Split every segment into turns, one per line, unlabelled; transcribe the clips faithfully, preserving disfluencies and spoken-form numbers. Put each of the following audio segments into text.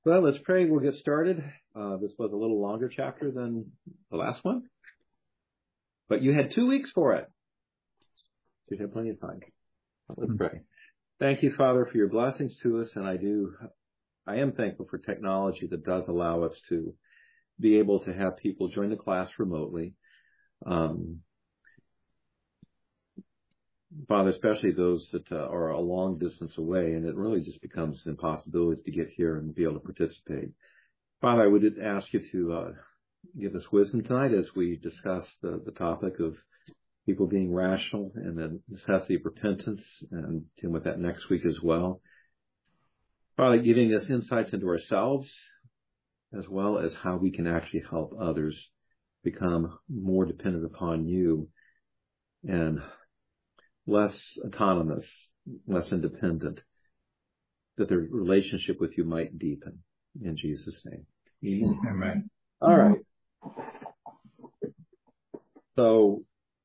Well, let's pray. We'll get started. Uh, this was a little longer chapter than the last one, but you had two weeks for it. So you had plenty of time. Let's pray. Thank you, Father, for your blessings to us. And I do, I am thankful for technology that does allow us to be able to have people join the class remotely. Um, Father, especially those that uh, are a long distance away, and it really just becomes an impossibility to get here and be able to participate. Father, I would ask you to uh, give us wisdom tonight as we discuss the, the topic of people being rational and the necessity of repentance, and deal with that next week as well. Father, giving us insights into ourselves as well as how we can actually help others become more dependent upon you and less autonomous, less independent, that their relationship with you might deepen. In Jesus' name.
Amen.
All right. So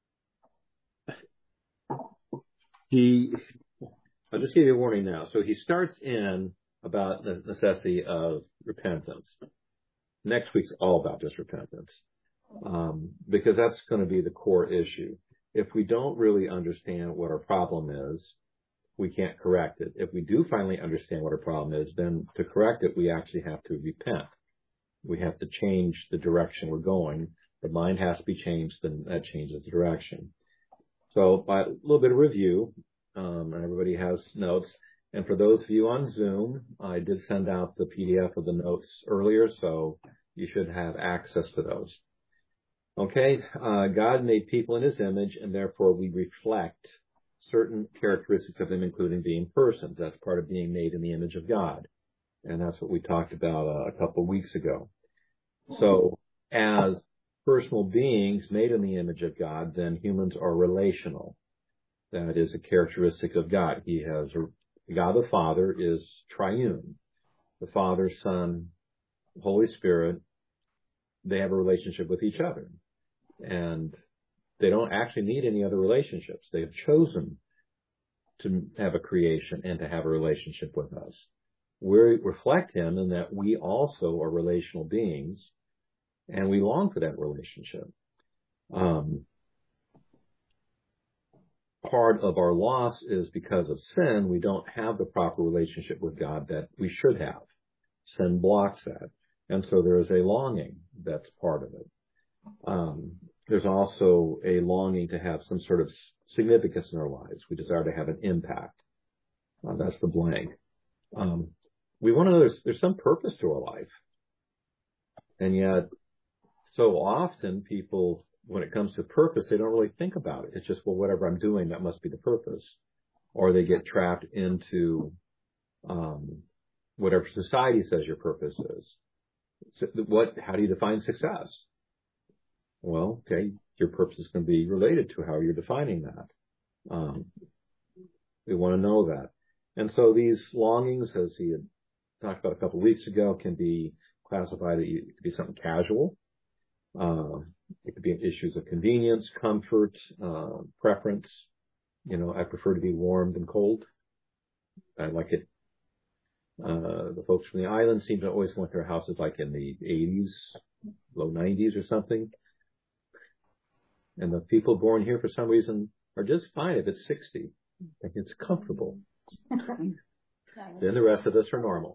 he, I'll just give you a warning now. So he starts in about the necessity of repentance. Next week's all about just repentance, um, because that's going to be the core issue. If we don't really understand what our problem is, we can't correct it. If we do finally understand what our problem is, then to correct it, we actually have to repent. We have to change the direction we're going. The mind has to be changed, then that changes the direction. So by a little bit of review, um, and everybody has notes. And for those of you on Zoom, I did send out the P D F of the notes earlier, so you should have access to those. Okay, uh, God made people in his image, and therefore we reflect certain characteristics of him, including being persons. That's part of being made in the image of God. And that's what we talked about uh, a couple of weeks ago. So as personal beings made in the image of God, then humans are relational. That is a characteristic of God. He has, a, God the Father is triune. The Father, Son, Holy Spirit, they have a relationship with each other. And they don't actually need any other relationships. They have chosen to have a creation and to have a relationship with us. We reflect him in that we also are relational beings, and we long for that relationship. Um, part of our loss is because of sin, we don't have the proper relationship with God that we should have. Sin blocks that. And so there is a longing that's part of it. Um, there's also a longing to have some sort of significance in our lives. We desire to have an impact. Uh, that's the blank. Um, we want to know there's, there's some purpose to our life. And yet, so often people, when it comes to purpose, they don't really think about it. It's just, well, whatever I'm doing, that must be the purpose. Or they get trapped into um, whatever society says your purpose is. So what? How do you define success? Well, okay, your purpose is going to be related to how you're defining that. Um, we want to know that. And so these longings, as he had talked about a couple of weeks ago, can be classified, it could be something casual. Uh, it could be issues of convenience, comfort, uh, preference. You know, I prefer to be warm than cold. I like it. Uh, the folks from the island seem to always want their houses like in the eighties, low nineties or something. And the people born here, for some reason, are just fine if it's sixty. Like it's comfortable. Then the rest of us are normal.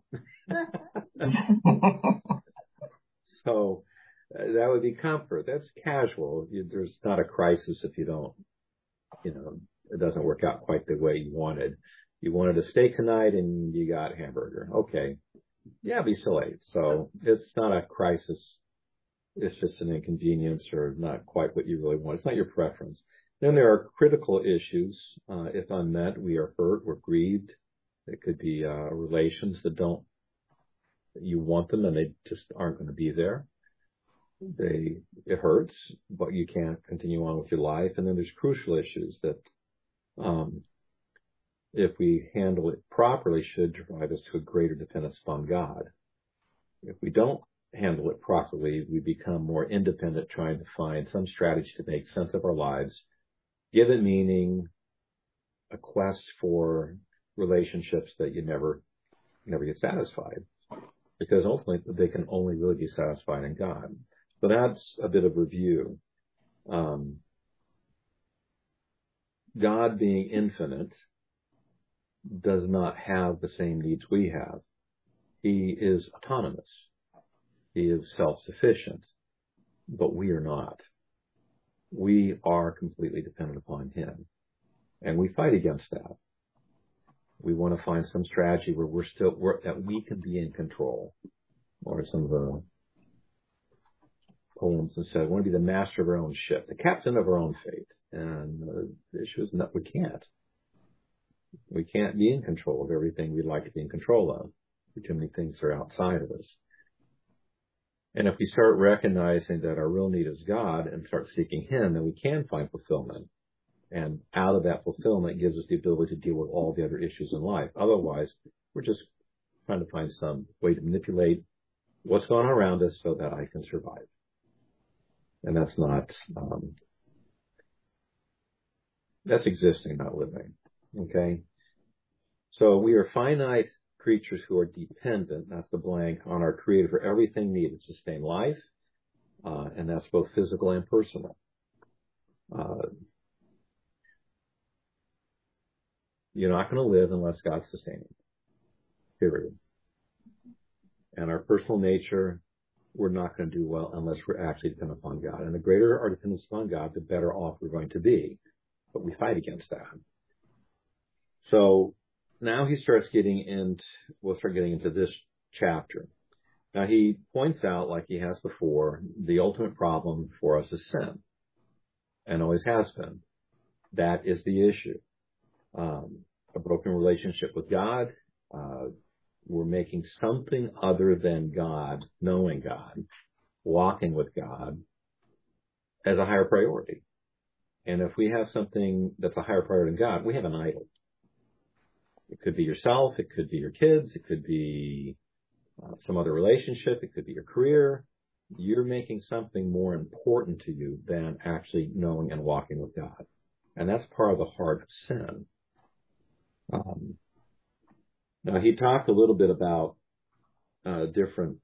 So uh, that would be comfort. That's casual. You, there's not a crisis if you don't, you know, it doesn't work out quite the way you wanted. You wanted a steak tonight and you got hamburger. Okay. Yeah, be so late. So it's not a crisis. It's just an inconvenience or not quite what you really want. It's not your preference. Then there are critical issues. Uh, if unmet, we are hurt, we're grieved. It could be uh, relations that don't, you want them and they just aren't going to be there. They, it hurts, but you can't continue on with your life. And then there's crucial issues that, um, if we handle it properly, should drive us to a greater dependence upon God. If we don't handle it properly, we become more independent, trying to find some strategy to make sense of our lives, give it meaning, a quest for relationships that you never, never get satisfied. because ultimately they can only really be satisfied in God. So that's a bit of review. Um, God being infinite does not have the same needs we have. He is autonomous. He is self-sufficient, but we are not. We are completely dependent upon him, and we fight against that. We want to find some strategy where we're still, we're, that we can be in control. Or some of the poems that said, we want to be the master of our own ship, the captain of our own fate. And uh, the issue is that we can't. We can't be in control of everything we'd like to be in control of. Too many things are outside of us. And if we start recognizing that our real need is God and start seeking him, then we can find fulfillment. And out of that fulfillment gives us the ability to deal with all the other issues in life. Otherwise, we're just trying to find some way to manipulate what's going on around us so that I can survive. And that's not, um, that's existing, not living. Okay? So we are finite creatures who are dependent, that's the blank, on our Creator for everything needed to sustain life, uh, and that's both physical and personal. Uh, you're not going to live unless God's sustaining. Period. And our personal nature, we're not going to do well unless we're actually dependent upon God. And the greater our dependence upon God, the better off we're going to be. But we fight against that. So now he starts getting into, we'll start getting into this chapter. Now he points out, like he has before, the ultimate problem for us is sin. And always has been. That is the issue. Um, a broken relationship with God, uh, we're making something other than God, knowing God, walking with God, as a higher priority. And if we have something that's a higher priority than God, we have an idol. It could be yourself, it could be your kids, it could be uh, some other relationship, it could be your career. You're making something more important to you than actually knowing and walking with God. And that's part of the heart of sin. Um, now, he talked a little bit about uh, different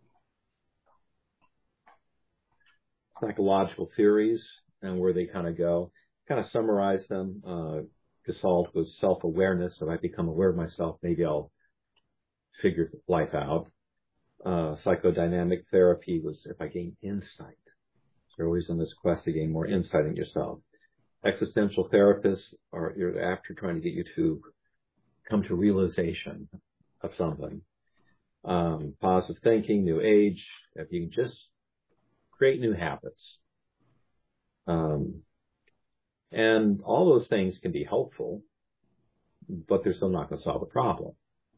psychological theories and where they kind of go. Kind of summarize them. Uh, Gestalt was self-awareness. So if I become aware of myself, maybe I'll figure life out. Uh, psychodynamic therapy was if I gain insight. You're always on this quest to gain more insight in yourself. Existential therapists are you're after trying to get you to come to realization of something. Um, positive thinking, new age, if you can just create new habits. Um, and all those things can be helpful, but they're still not going to solve the problem.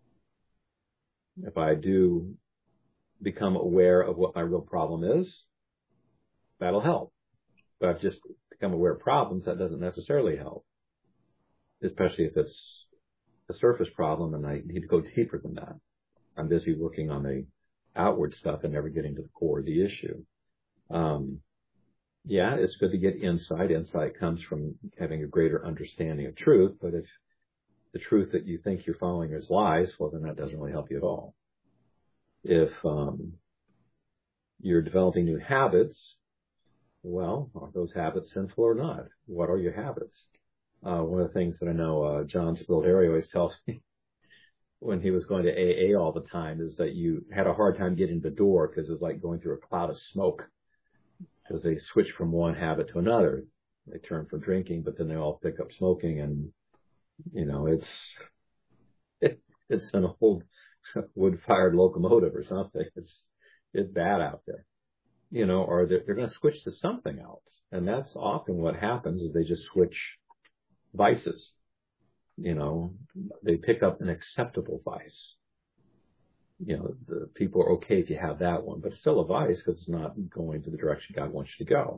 If I do become aware of what my real problem is, that'll help. But I've just become aware of problems, that doesn't necessarily help, especially if it's a surface problem and I need to go deeper than that. I'm busy working on the outward stuff and never getting to the core of the issue. Um, yeah, it's good to get insight. Insight comes from having a greater understanding of truth, but if the truth that you think you're following is lies, well, then that doesn't really help you at all. If um, you're developing new habits, well, are those habits sinful or not? What are your habits? Uh, one of the things that I know uh, John Spildari always tells me when he was going to A A all the time is that you had a hard time getting the door because it was like going through a cloud of smoke because they switch from one habit to another. They turn from drinking, but then they all pick up smoking, and you know it's it, it's an old wood-fired locomotive or something. It's it's bad out there, you know. Or they're, they're going to switch to something else, and that's often what happens is they just switch vices. You know, they pick up an acceptable vice. You know, the people are okay if you have that one, but it's still a vice because it's not going to the direction God wants you to go.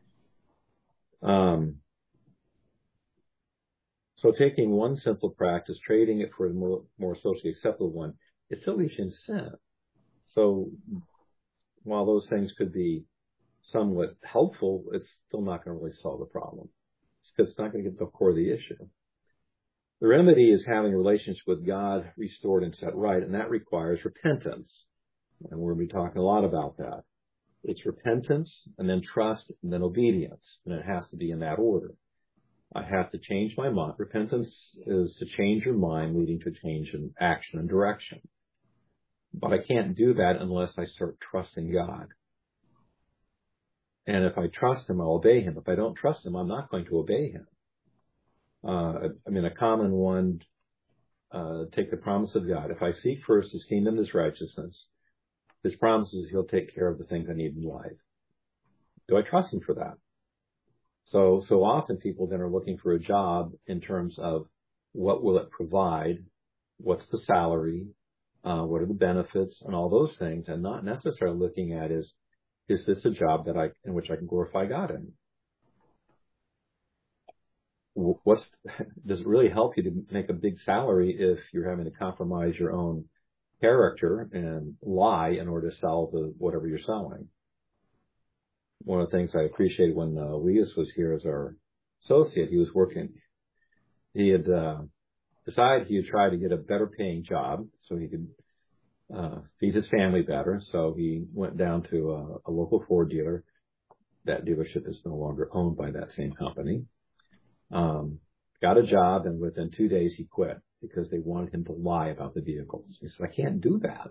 Um, so taking one simple practice, trading it for a more, more socially acceptable one, it still leaves you in sin. So while those things could be somewhat helpful, it's still not going to really solve the problem. It's because it's not going to get to the core of the issue. The remedy is having a relationship with God restored and set right, and that requires repentance. And we're going to be talking a lot about that. It's repentance, and then trust, and then obedience. And it has to be in that order. I have to change my mind. Repentance is to change your mind, leading to a change in action and direction. But I can't do that unless I start trusting God. And if I trust Him, I'll obey Him. If I don't trust Him, I'm not going to obey Him. Uh, I mean, a common one, uh, take the promise of God. If I seek first His kingdom, His righteousness, His promises, He'll take care of the things I need in life. Do I trust Him for that? So, so often people then are looking for a job in terms of what will it provide, what's the salary, uh, what are the benefits, and all those things, and not necessarily looking at is, is this a job that I, in which I can glorify God in? What's, does it really help you to make a big salary if you're having to compromise your own character and lie in order to sell the whatever you're selling? One of the things I appreciated when uh, Elias was here as our associate, he was working, he had uh, decided he would try to get a better paying job so he could uh, feed his family better. So he went down to a, a local Ford dealer. That dealership is no longer owned by that same company. Um, got a job, and within two days he quit because they wanted him to lie about the vehicles. He said, I can't do that.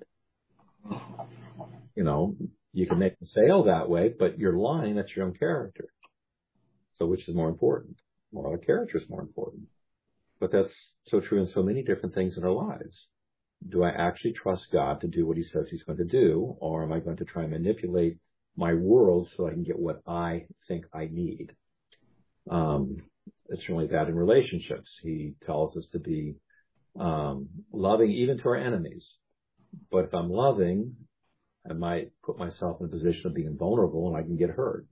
You know, you can make a sale that way, but you're lying. That's your own character. So which is more important? Moral character is more important. But that's so true in so many different things in our lives. Do I actually trust God to do what He says He's going to do, or am I going to try and manipulate my world so I can get what I think I need? Um, it's really that in relationships. He tells us to be um, loving even to our enemies. But if I'm loving, I might put myself in a position of being vulnerable and I can get hurt.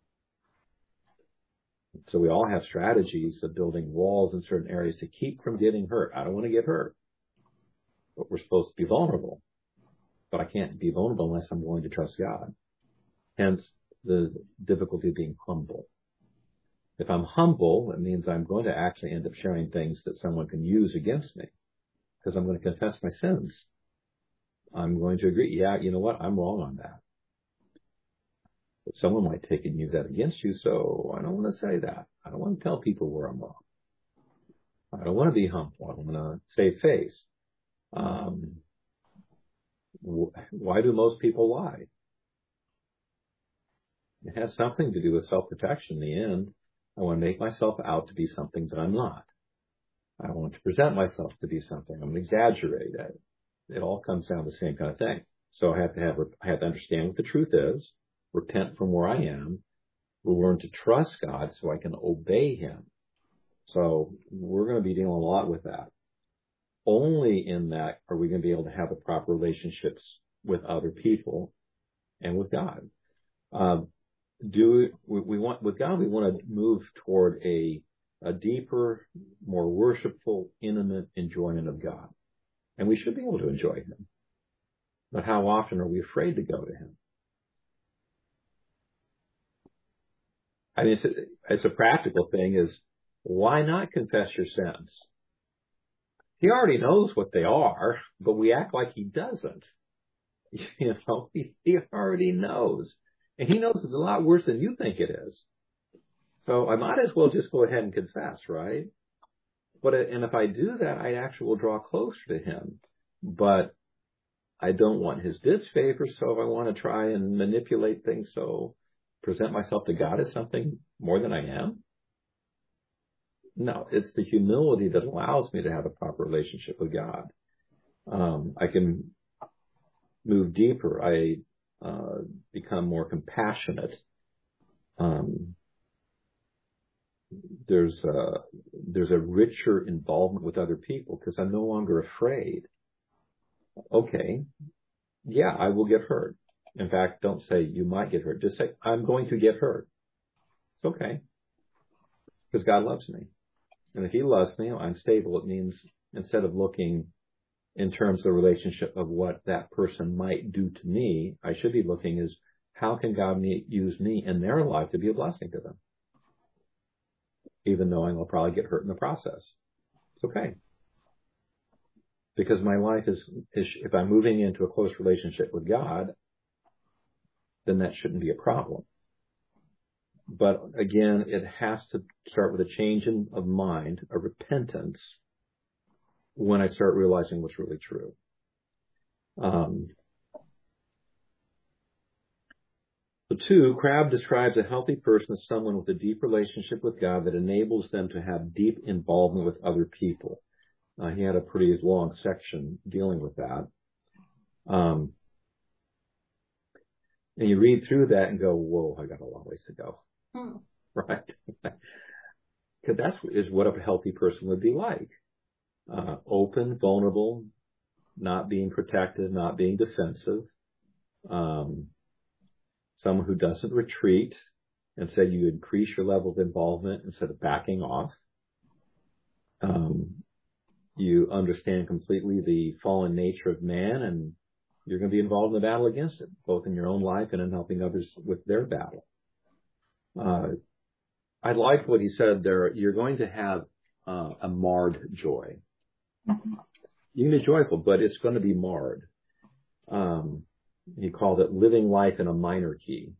So we all have strategies of building walls in certain areas to keep from getting hurt. I don't want to get hurt, but we're supposed to be vulnerable. But I can't be vulnerable unless I'm willing to trust God. Hence the difficulty of being humble. If I'm humble, it means I'm going to actually end up sharing things that someone can use against me because I'm going to confess my sins. I'm going to agree, yeah, you know what, I'm wrong on that. But someone might take and use that against you, so I don't want to say that. I don't want to tell people where I'm wrong. I don't want to be humble. I want to save face. Um, wh- why do most people lie? It has something to do with self-protection in the end. I want to make myself out to be something that I'm not. I want to present myself to be something. I'm going to exaggerate it. It all comes down to the same kind of thing. So I have to have, I have to understand what the truth is, repent from where I am, learn to trust God so I can obey Him. So we're going to be dealing a lot with that. Only in that are we going to be able to have the proper relationships with other people and with God. Um, do we, we want with God? We want to move toward a a deeper, more worshipful, intimate enjoyment of God. And we should be able to enjoy Him. But how often are we afraid to go to Him? I mean, it's a, it's a practical thing is, why not confess your sins? He already knows what they are, but we act like He doesn't. You know, he, he already knows. And He knows it's a lot worse than you think it is. So I might as well just go ahead and confess, right? But, and if I do that, I actually will draw closer to Him. But I don't want His disfavor, so if I want to try and manipulate things, so present myself to God as something more than I am? No, it's the humility that allows me to have a proper relationship with God. Um, I can move deeper. I uh, become more compassionate. Um, there's a, there's a richer involvement with other people because I'm no longer afraid. Okay, yeah, I will get hurt. In fact, don't say you might get hurt. Just say, I'm going to get hurt. It's okay. Because God loves me. And if He loves me, I'm stable. It means instead of looking in terms of the relationship of what that person might do to me, I should be looking is how can God me, use me in their life to be a blessing to them? Even though I will probably get hurt in the process. It's okay. Because my life is, is, if I'm moving into a close relationship with God, then that shouldn't be a problem. But again, it has to start with a change in, of mind, a repentance, when I start realizing what's really true. Um, so two, Crabb describes a healthy person as someone with a deep relationship with God that enables them to have deep involvement with other people. Uh, he had a pretty long section dealing with that. Um, and you read through that and go, whoa, I got a long ways to go. Hmm. Right? Because that's is what a healthy person would be like. Uh, open, vulnerable, not being protective, not being defensive. Um, someone who doesn't retreat. Instead, you increase your level of involvement instead of backing off. Um, you understand completely the fallen nature of man, and you're going to be involved in the battle against it, both in your own life and in helping others with their battle. Uh, I like what he said there. You're going to have uh, a marred joy. Mm-hmm. You can be joyful, but it's going to be marred. Um, he called it living life in a minor key.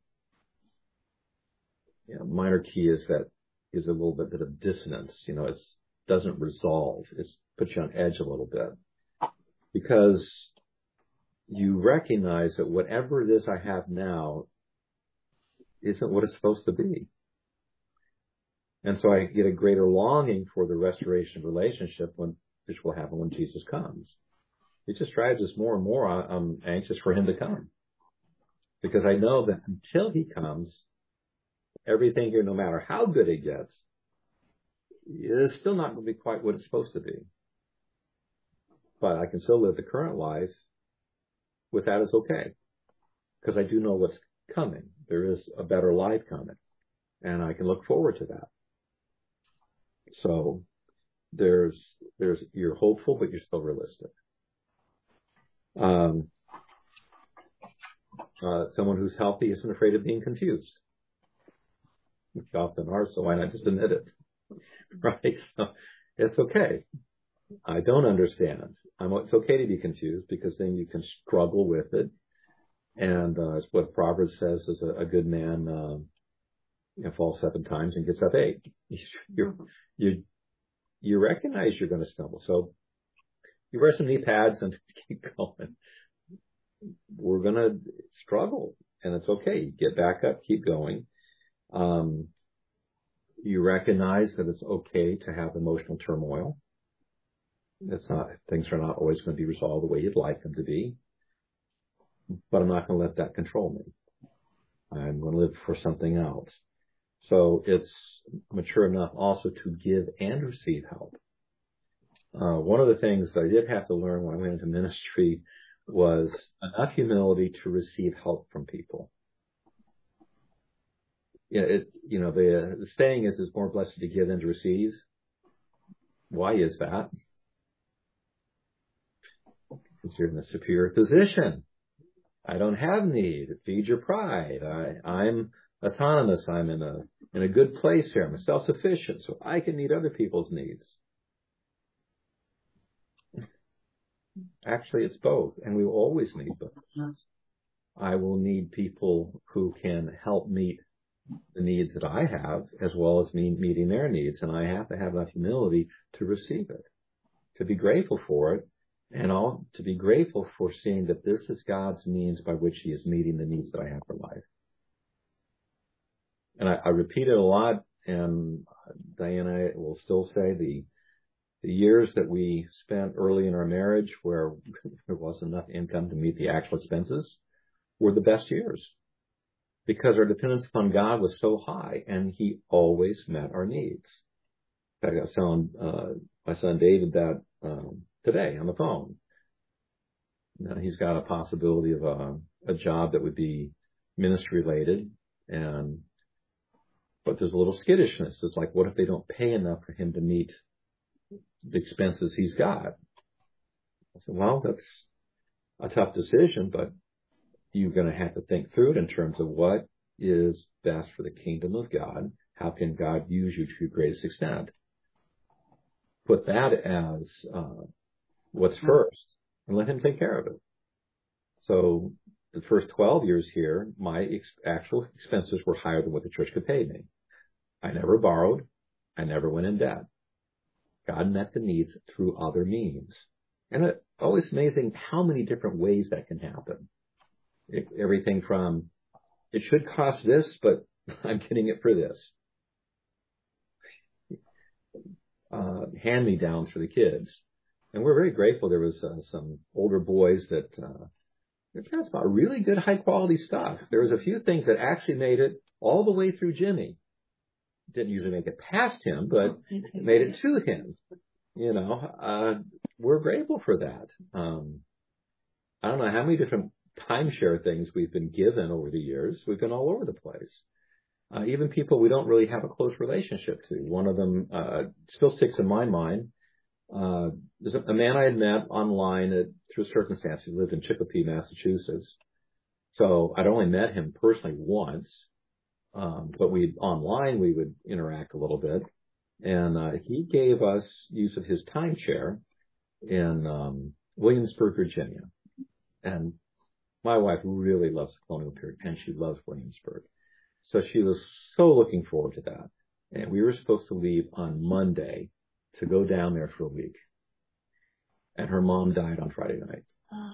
You know, minor key is that is a little bit, bit of dissonance. You know, it doesn't resolve. It puts you on edge a little bit because you recognize that whatever it is I have now isn't what it's supposed to be. And so I get a greater longing for the restoration of relationship, when, which will happen when Jesus comes. It just drives us more and more. I'm anxious for him to come because I know that until he comes, everything here, no matter how good it gets, is still not going to be quite what it's supposed to be. But I can still live the current life with that is okay, because I do know what's coming. There is a better life coming, and I can look forward to that. So there's, there's, you're hopeful, but you're still realistic. Um, uh, someone who's healthy isn't afraid of being confused. We often are, so why not just admit it? Right? So it's okay. I don't understand. I'm, it's okay to be confused, because then you can struggle with it. And uh, it's what Proverbs says is a, a good man uh, you know, falls seven times and gets up eight. You you you recognize you're going to stumble, so you wear some knee pads and keep going. We're going to struggle, and it's okay. You get back up, keep going. Um, you recognize that it's okay to have emotional turmoil. It's not, things are not always going to be resolved the way you'd like them to be, but I'm not going to let that control me. I'm going to live for something else. So it's mature enough also to give and receive help. Uh, one of the things that I did have to learn when I went into ministry was enough humility to receive help from people. Yeah, it, you know, the, the saying is, it's more blessed to give than to receive. Why is that? Because you're in a superior position. I don't have need. Feed your pride. I, I'm autonomous. I'm in a in a good place here. I'm self-sufficient, so I can meet other people's needs. Actually, it's both, and we will always need both. I will need people who can help meet the needs that I have, as well as me meeting their needs, and I have to have enough humility to receive it, to be grateful for it, and all to be grateful for seeing that this is God's means by which he is meeting the needs that I have for life. And I, I repeat it a lot, and Diana will still say the the years that we spent early in our marriage where there wasn't enough income to meet the actual expenses were the best years, because our dependence upon God was so high, and he always met our needs. In fact, I was telling uh, my son David that um, today on the phone. Now, he's got a possibility of a, a job that would be ministry related, and but there's a little skittishness. It's like, what if they don't pay enough for him to meet the expenses he's got? I said, well, that's a tough decision, but you're going to have to think through it in terms of what is best for the kingdom of God. How can God use you to your greatest extent? Put that as uh, what's first and let him take care of it. So the first twelve years here, my ex- actual expenses were higher than what the church could pay me. I never borrowed. I never went in debt. God met the needs through other means. And it's always amazing how many different ways that can happen. It, everything from, it should cost this, but I'm getting it for this. Uh, hand-me-downs for the kids. And we're very grateful. There was uh, some older boys that uh, they tell us about really good high-quality stuff. There was a few things that actually made it all the way through Jimmy. Didn't usually make it past him, but it made it to him. You know, uh, we're grateful for that. Um, I don't know how many different timeshare things we've been given over the years. We've been all over the place. Uh, even people we don't really have a close relationship to. One of them uh, still sticks in my mind. Uh, there's a, a man I had met online at, through circumstances. He lived in Chicopee, Massachusetts. So I'd only met him personally once. Um, but we online, we would interact a little bit. And uh, he gave us use of his timeshare in um, Williamsburg, Virginia. And my wife really loves the colonial period, and she loves Williamsburg. So she was so looking forward to that. And we were supposed to leave on Monday to go down there for a week. And her mom died on Friday night.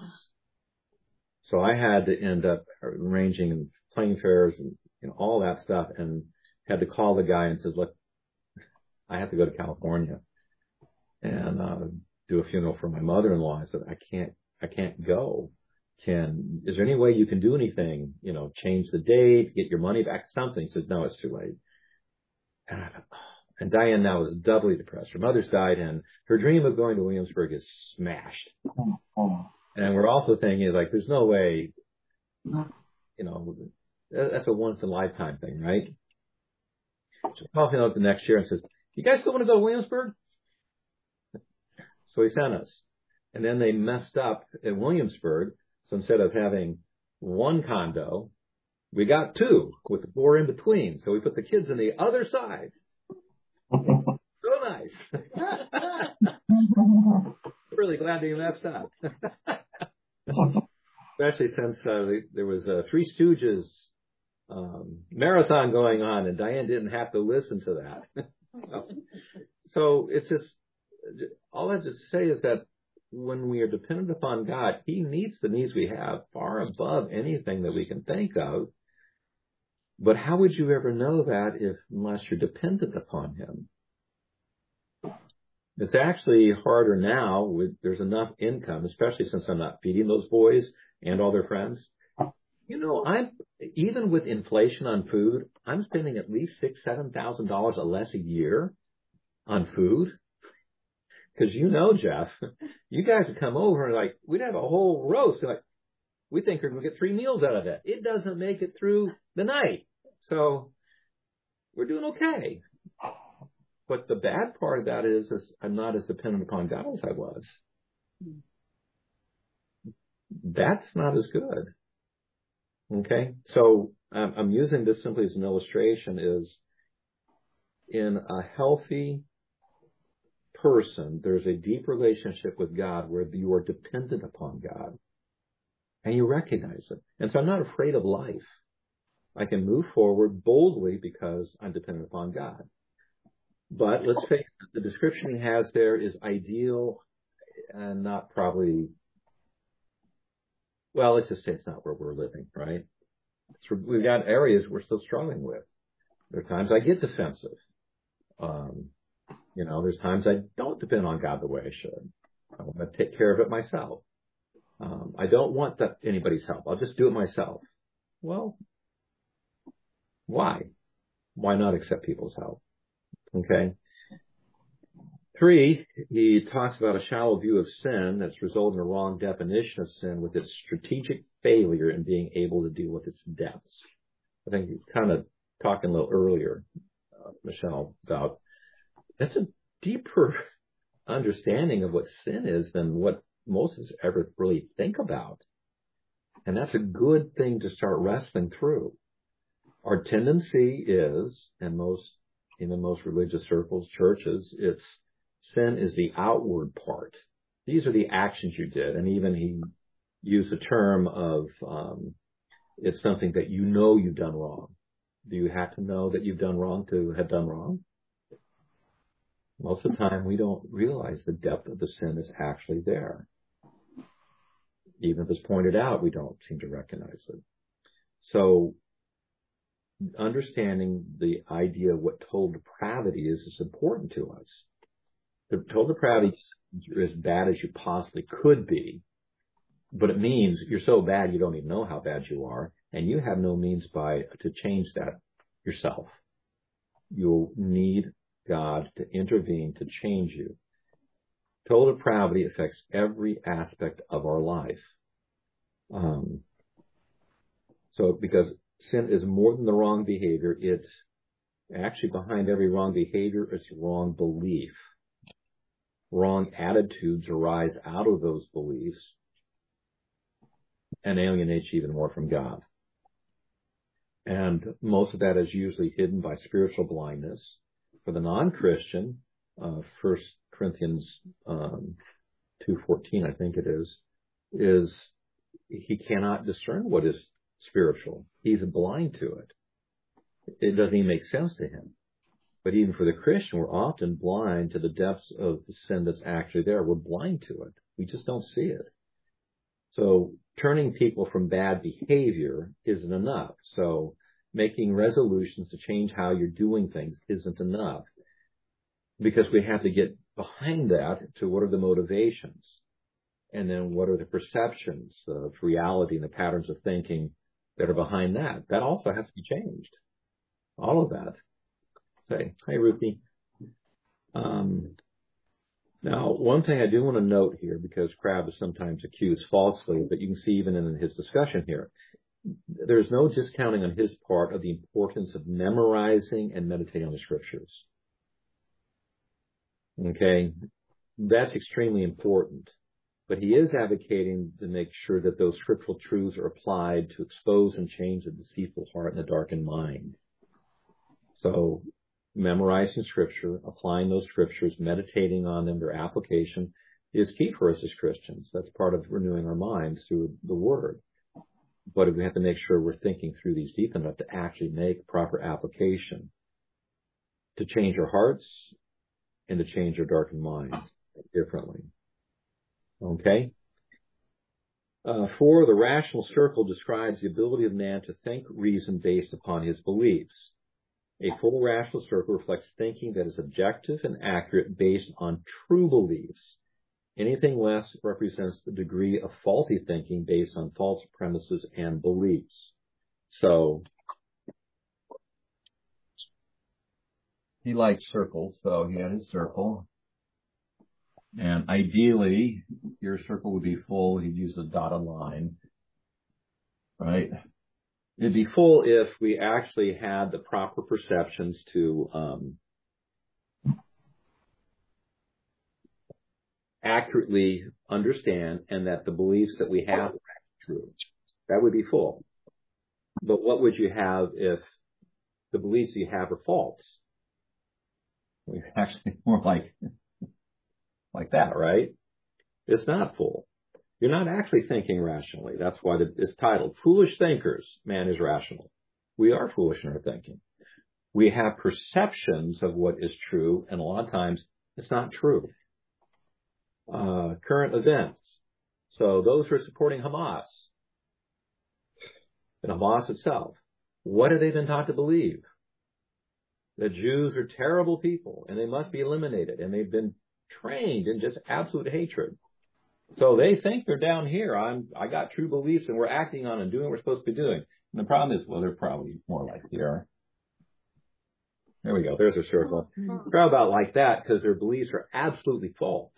So I had to end up arranging plane fares and you know, all that stuff, and had to call the guy and says, look, I have to go to California and uh, do a funeral for my mother-in-law. I said, I can't, I can't go. Can, is there any way you can do anything, you know, change the date, get your money back, something? He says, no, it's too late. And I thought, oh. And Diane now is doubly depressed. Her mother's died, and her dream of going to Williamsburg is smashed. And we're also thinking, like, there's no way, you know, that's a once-in-a-lifetime thing, right? So he calls me up the next year and says, you guys still want to go to Williamsburg? So he sent us. And then they messed up in Williamsburg. So instead of having one condo, we got two with the four in between. So we put the kids on the other side. So nice. Really glad they messed up. Especially since uh, there was a Three Stooges um, marathon going on, and Diane didn't have to listen to that. so, so it's just, all I have to say is that when we are dependent upon God, He meets the needs we have far above anything that we can think of. But how would you ever know that if unless you're dependent upon Him? It's actually harder now. With, there's enough income, especially since I'm not feeding those boys and all their friends. You know, I'm even with inflation on food, I'm spending at least six, seven thousand dollars or less a year on food. Because you know, Jeff, you guys would come over and like we'd have a whole roast. And like we think we're going to get three meals out of it. It doesn't make it through the night, so we're doing okay. But the bad part of that is, is I'm not as dependent upon God as I was. That's not as good. Okay, so um, I'm using this simply as an illustration. Is in a healthy person, there's a deep relationship with God where you are dependent upon God, and you recognize it. And so I'm not afraid of life. I can move forward boldly because I'm dependent upon God. But let's face it, the description he has there is ideal and not probably, well, let's just say it's not where we're living, right? So we've got areas we're still struggling with. There are times I get defensive. Um, you know, there's times I don't depend on God the way I should. I want to take care of it myself. Um, I don't want that anybody's help. I'll just do it myself. Well, why? Why not accept people's help? Okay. Three, he talks about a shallow view of sin that's resulted in a wrong definition of sin with its strategic failure in being able to deal with its depths. I think you kind of talking a little earlier, uh, Michelle, about that's a deeper understanding of what sin is than what most of us ever really think about. And that's a good thing to start wrestling through. Our tendency is, and most, in the most religious circles, churches, it's sin is the outward part. these are the actions you did. And even he used the term of, um, it's something that you know you've done wrong. Do you have to know that you've done wrong to have done wrong? Most of the time, we don't realize the depth of the sin that's actually there. Even if it's pointed out, we don't seem to recognize it. So, understanding the idea of what total depravity is is important to us. The total depravity is you're as bad as you possibly could be, but it means you're so bad you don't even know how bad you are, and you have no means by to change that yourself. You'll need God to intervene to change you. Total depravity affects every aspect of our life. Um, so because sin is more than the wrong behavior, it's actually behind every wrong behavior is wrong belief. Wrong attitudes arise out of those beliefs and alienate you even more from God. And most of that is usually hidden by spiritual blindness. For the non-Christian, uh, First Corinthians um, two fourteen, I think it is, is he cannot discern what is spiritual. He's blind to it. It doesn't even make sense to him. But even for the Christian, we're often blind to the depths of the sin that's actually there. We're blind to it. We just don't see it. So turning people from bad behavior isn't enough. So making resolutions to change how you're doing things isn't enough, because we have to get behind that to what are the motivations, and then what are the perceptions of reality and the patterns of thinking that are behind that. That also has to be changed. All of that. Say, hi, Ruthie. Um, now, one thing I do want to note here, because Crabb is sometimes accused falsely, but you can see even in his discussion here, there's no discounting on his part of the importance of memorizing and meditating on the scriptures. Okay? That's extremely important. But he is advocating to make sure that those scriptural truths are applied to expose and change the deceitful heart and the darkened mind. So, memorizing scripture, applying those scriptures, meditating on them, their application is key for us as Christians. That's part of renewing our minds through the Word. But we have to make sure we're thinking through these deep enough to actually make proper application to change our hearts and to change our darkened minds differently. Okay? Uh, four, the rational circle describes the ability of man to think, reason based upon his beliefs. A full rational circle reflects thinking that is objective and accurate based on true beliefs. Anything less represents the degree of faulty thinking based on false premises and beliefs. So, he liked circles, so he had his circle. And ideally, your circle would be full. He'd use a dotted line, right? It'd be full if we actually had the proper perceptions to um, accurately understand, and that the beliefs that we have are true. That would be full. But what would you have if the beliefs you have are false? Well, actually more like like that, right? It's not full. You're not actually thinking rationally. That's why it's titled Foolish Thinkers, Man is Rational. We are foolish in our thinking. We have perceptions of what is true, and a lot of times it's not true. Uh, current events. So those who are supporting Hamas, and Hamas itself, what have they been taught to believe? That Jews are terrible people, and they must be eliminated, and they've been trained in just absolute hatred. So they think they're down here. I'm, I got true beliefs, and we're acting on and doing what we're supposed to be doing. And the problem is, well, they're probably more like here. There we go. There's a circle. They're about like that because their beliefs are absolutely false.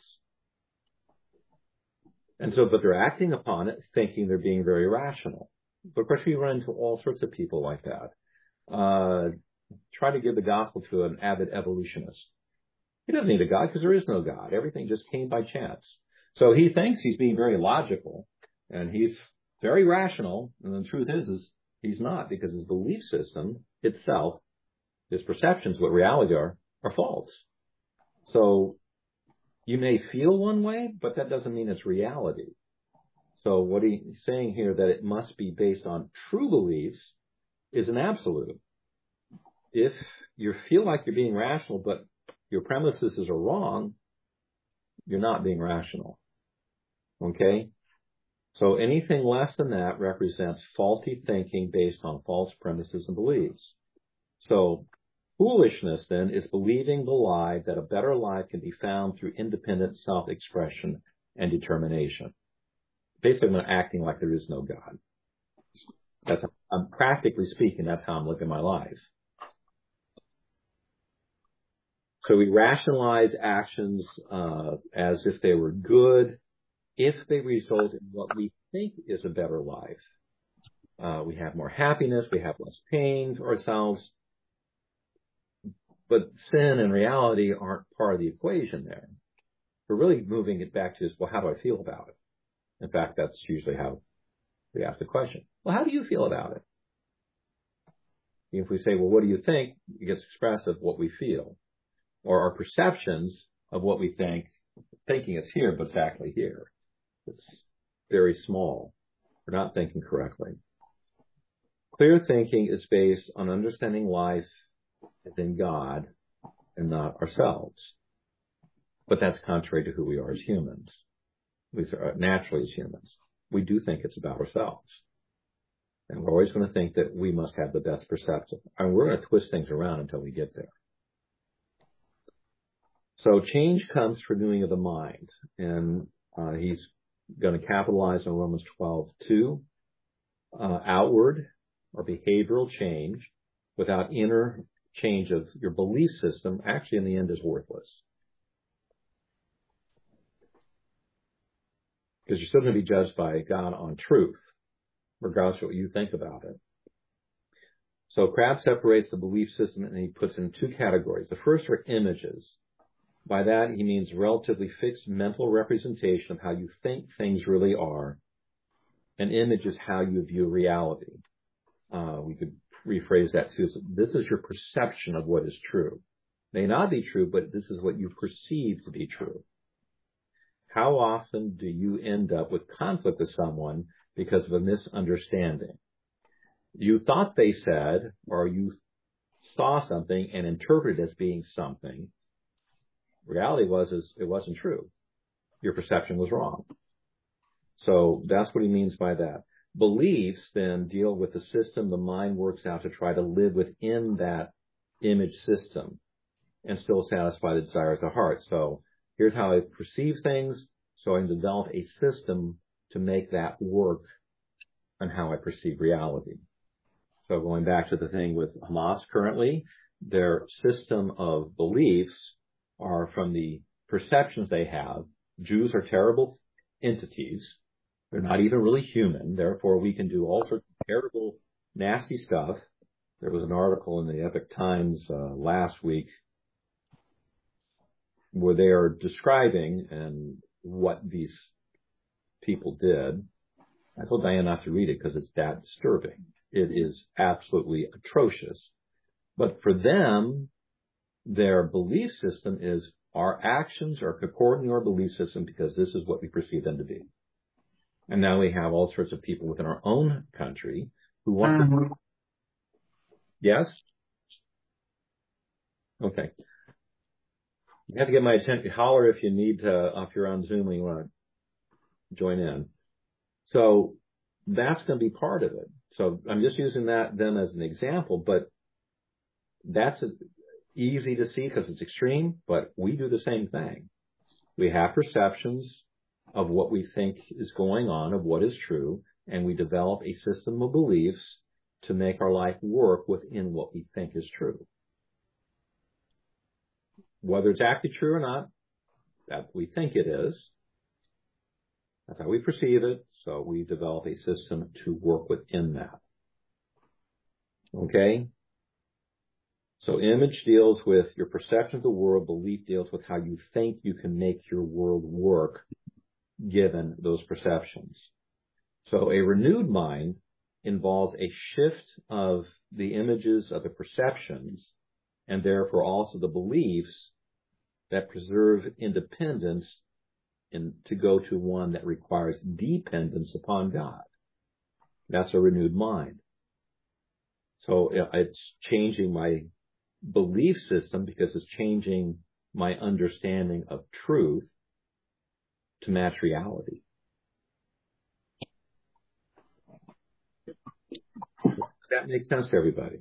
And so, but they're acting upon it, thinking they're being very rational. But of course, we run into all sorts of people like that. Uh, try to give the gospel to an avid evolutionist. He doesn't need a God because there is no God. Everything just came by chance. So he thinks he's being very logical, and he's very rational, and the truth is, is he's not, because his belief system itself, his perceptions, what reality are, are false. So You may feel one way, but that doesn't mean it's reality. So what he's saying here, that it must be based on true beliefs, is an absolute. If you feel like you're being rational, but your premises are wrong, you're not being rational. Okay? So anything less than that represents faulty thinking based on false premises and beliefs. So foolishness, then, is believing the lie that a better life can be found through independent self-expression and determination. Basically, I'm acting like there is no God. That's, I'm practically speaking, that's how I'm living my life. So we rationalize actions uh, as if they were good, if they result in what we think is a better life. Uh, we have more happiness, we have less pain to ourselves. But sin and reality aren't part of the equation there. We're really moving it back to is, well, how do I feel about it? In fact, that's usually how we ask the question. Well, how do you feel about it? If we say, well, what do you think? It gets expressive what we feel. Or our perceptions of what we think, thinking it's here, but it's actually here. It's very small. We're not thinking correctly. Clear thinking is based on understanding life within God and not ourselves. But that's contrary to who we are as humans. We are naturally as humans. We do think it's about ourselves. And we're always going to think that we must have the best perception. And we're going to twist things around until we get there. So change comes through renewing of the mind. And uh, he's going to capitalize on Romans twelve two. Uh, outward or behavioral change without inner change of your belief system actually in the end is worthless. Because you're still going to be judged by God on truth, regardless of what you think about it. So Crabb separates the belief system and he puts it in two categories. The first are images. By that, he means relatively fixed mental representation of how you think things really are. An image is how you view reality. Uh, we could rephrase that too. So this is your perception of what is true. May not be true, but this is what you perceive to be true. How often do you end up with conflict with someone because of a misunderstanding? You thought they said, or you saw something and interpreted as being something. Reality was is it wasn't true. Your perception was wrong. So that's what he means by that. Beliefs then deal with the system the mind works out to try to live within that image system and still satisfy the desires of the heart. So here's how I perceive things, so I can develop a system to make that work on how I perceive reality. So going back to the thing with Hamas currently, their system of beliefs are from the perceptions they have. Jews are terrible entities. They're not even really human. Therefore, we can do all sorts of terrible, nasty stuff. There was an article in the Epoch Times uh, last week where they are describing and what these people did. I told Diane not to read it because it's that disturbing. It is absolutely atrocious. But for them, their belief system is our actions are according to our belief system because this is what we perceive them to be. And now we have all sorts of people within our own country who want um, to... Yes? Okay. You have to get my attention. Holler if you need to, if you're on Zoom and you want to join in. So that's going to be part of it. So I'm just using that them as an example, but that's a, easy to see because it's extreme, but we do the same thing. We have perceptions of what we think is going on, of what is true, and we develop a system of beliefs to make our life work within what we think is true. Whether it's actually true or not, that we think it is, that's how we perceive it, so we develop a system to work within that. Okay? So image deals with your perception of the world, belief deals with how you think you can make your world work given those perceptions. So a renewed mind involves a shift of the images of the perceptions and therefore also the beliefs that preserve independence and to go to one that requires dependence upon God. That's a renewed mind. So it's changing my belief system because it's changing my understanding of truth to match reality. That makes sense to everybody.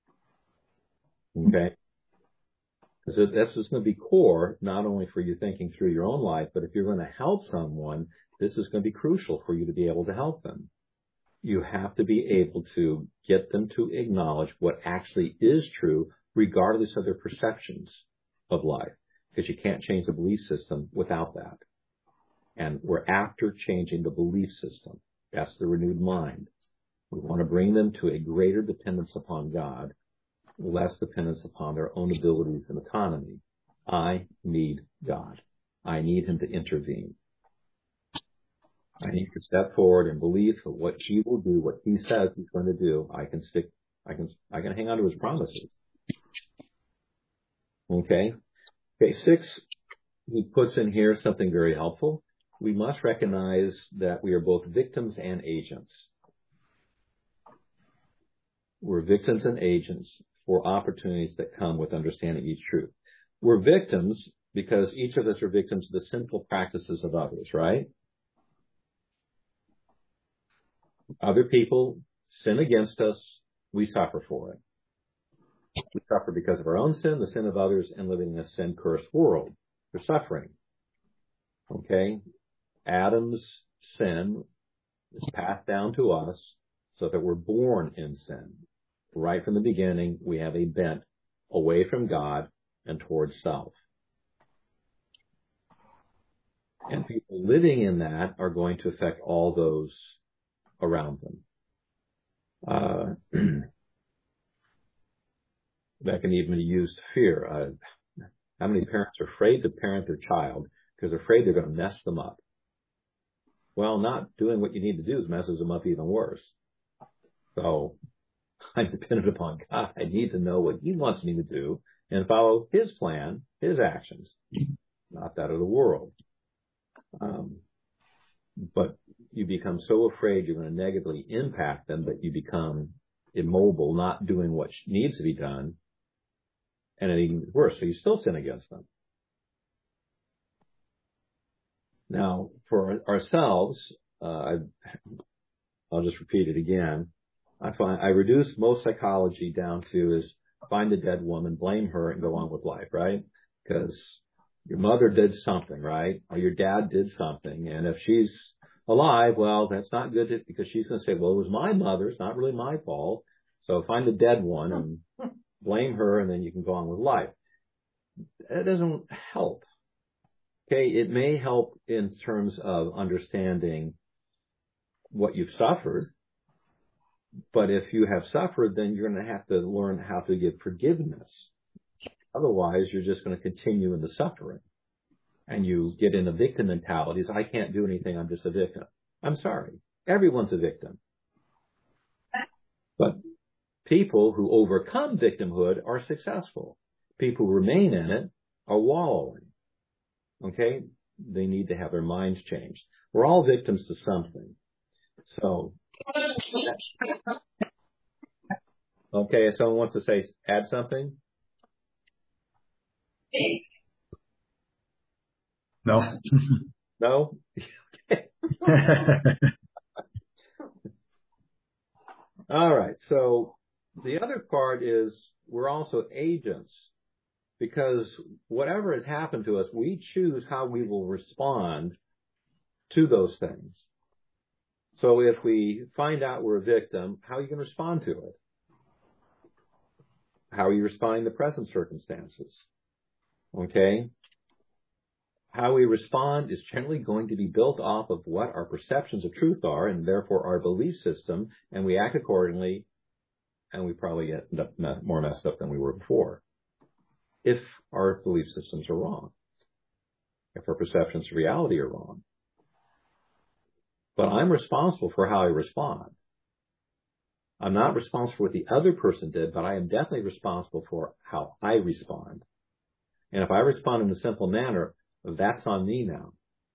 Okay? Because that's just going to be core, not only for you thinking through your own life, but if you're going to help someone, this is going to be crucial for you to be able to help them. You have to be able to get them to acknowledge what actually is true, regardless of their perceptions of life, because you can't change the belief system without that. And we're after changing the belief system. That's the renewed mind. We want to bring them to a greater dependence upon God, less dependence upon their own abilities and autonomy. I need God. I need him to intervene. I need to step forward and believe that what he will do, what he says he's going to do, I can stick, I can, I can hang on to his promises. Okay. Okay. Six, he puts in here something very helpful. We must recognize that we are both victims and agents. We're victims and agents for opportunities that come with understanding each truth. We're victims because each of us are victims of the sinful practices of others, right? Other people sin against us, we suffer for it. We suffer because of our own sin, the sin of others, and living in a sin-cursed world. We're suffering. Okay? Adam's sin is passed down to us so that we're born in sin. Right from the beginning, we have a bent away from God and towards self. And people living in that are going to affect all those around them. Uh, that can even be used fear. Uh, how many parents are afraid to parent their child because they're afraid they're going to mess them up? Well, not doing what you need to do messes them up even worse. So I'm dependent upon God. I need to know what he wants me to do and follow his plan, his actions, not that of the world. Um, but you become so afraid you're going to negatively impact them that you become immobile, not doing what needs to be done, and it even worse. So you still sin against them. Now, for ourselves, uh, I, I'll just repeat it again. I find I reduce most psychology down to is find the dead woman, blame her, and go on with life, right? Because your mother did something, right? Or your dad did something, and if she's alive, well, that's not good to, because she's going to say, well, it was my mother. It's not really my fault. So find the dead one and blame her, and then you can go on with life. That doesn't help. Okay, it may help in terms of understanding what you've suffered, but if you have suffered, then you're going to have to learn how to give forgiveness. Otherwise, you're just going to continue in the suffering. And you get in a victim mentality. I can't do anything. I'm just a victim. I'm sorry. Everyone's a victim. But people who overcome victimhood are successful. People who remain in it are wallowing. Okay? They need to have their minds changed. We're all victims to something. So, okay, if someone wants to say, add something?
No.
No? Okay. All right. So the other part is we're also agents, because whatever has happened to us, we choose how we will respond to those things. So if we find out we're a victim, how are you going to respond to it? How are you responding to present circumstances? Okay? How we respond is generally going to be built off of what our perceptions of truth are, and therefore our belief system, and we act accordingly, and we probably end up more messed up than we were before, if our belief systems are wrong, if our perceptions of reality are wrong. But I'm responsible for how I respond. I'm not responsible for what the other person did, but I am definitely responsible for how I respond. And if I respond in a simple manner, that's on me now.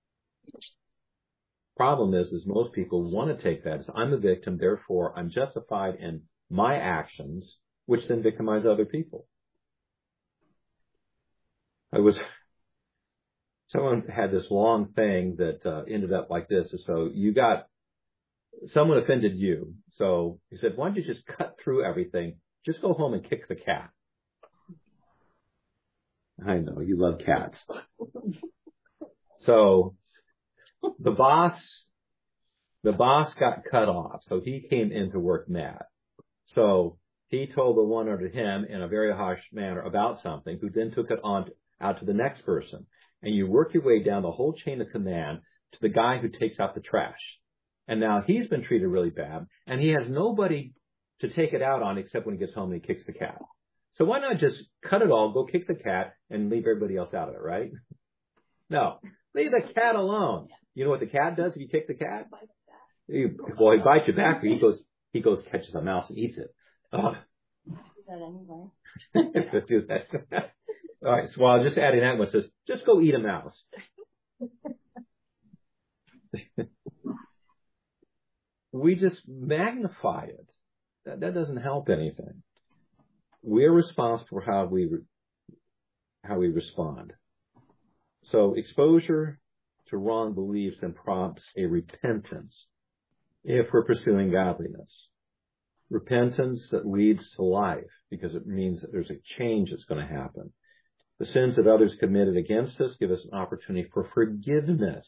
Problem is, is most people want to take that as I'm a victim, therefore I'm justified in my actions, which then victimize other people. I was, someone had this long thing that uh, ended up like this. So you got, someone offended you. So he said, why don't you just cut through everything? Just go home and kick the cat. I know, you love cats. So the boss, the boss got cut off. So he came into work mad. So he told the one under him in a very harsh manner about something, who then took it on out to the next person. And you work your way down the whole chain of command to the guy who takes out the trash. And now he's been treated really bad, and he has nobody to take it out on except when he gets home and he kicks the cat. So why not just cut it all, go kick the cat, and leave everybody else out of it, right? No, leave the cat alone. You know what the cat does if you kick the cat? He, well, he bites your back, but he goes, he goes, catches a mouse and eats it. Oh.
Do that anyway.
Let's do that. All right, so while just adding that one, says, just go eat a mouse. We just magnify it. That, that doesn't help anything. We're responsible for how we how we respond. So exposure to wrong beliefs then prompts a repentance if we're pursuing godliness. Repentance that leads to life, because it means that there's a change that's going to happen. The sins that others committed against us give us an opportunity for forgiveness.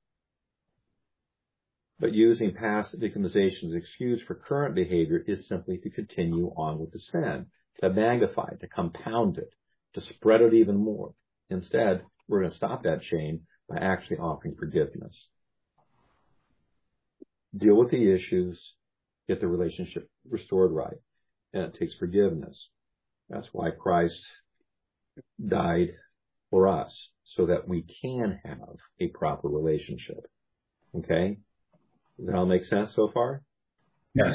But using past victimization as an excuse for current behavior is simply to continue on with the sin, to magnify it, to compound it, to spread it even more. Instead, we're going to stop that chain by actually offering forgiveness. Deal with the issues, get the relationship restored right. And it takes forgiveness. That's why Christ died for us, so that we can have a proper relationship. Okay? Does that all make sense so far?
Yes.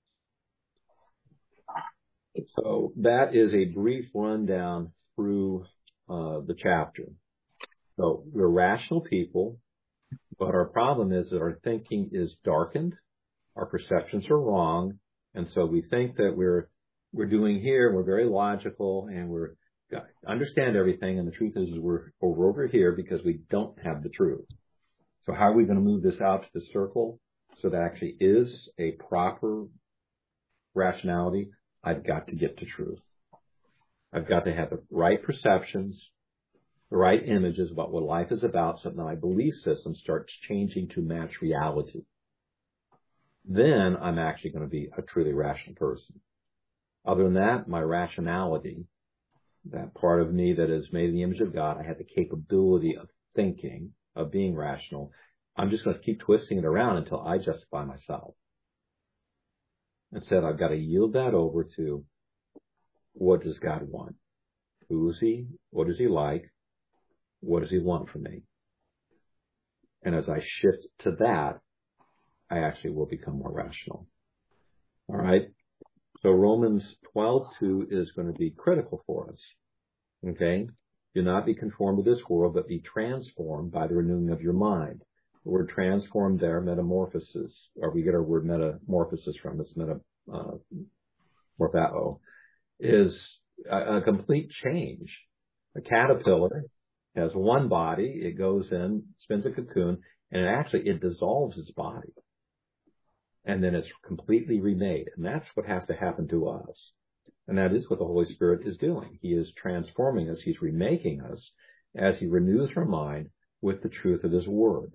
So that is a brief rundown through uh, the chapter. So we're rational people, but our problem is that our thinking is darkened, our perceptions are wrong, and so we think that we're we're doing here, we're very logical, and we're understand everything, and the truth is we're over over here because we don't have the truth. So how are we going to move this out to the circle so that actually is a proper rationality? I've got to get to truth. I've got to have the right perceptions, the right images about what life is about, so that my belief system starts changing to match reality. Then I'm actually going to be a truly rational person. Other than that, my rationality, that part of me that is made in the image of God, I have the capability of thinking, of being rational. I'm just going to keep twisting it around until I justify myself. Instead, I've got to yield that over to, what does God want? Who is He? What does He like? What does He want from me? And as I shift to that, I actually will become more rational. All right? So Romans twelve two is going to be critical for us. Okay? Do not be conformed to this world, but be transformed by the renewing of your mind. The word transformed there, metamorphosis, or we get our word metamorphosis from this, meta, uh, morphao, is a, a complete change. A caterpillar has one body, it goes in, spins a cocoon, and it actually, it dissolves its body. And then it's completely remade. And that's what has to happen to us. And that is what the Holy Spirit is doing. He is transforming us. He's remaking us as He renews our mind with the truth of His Word.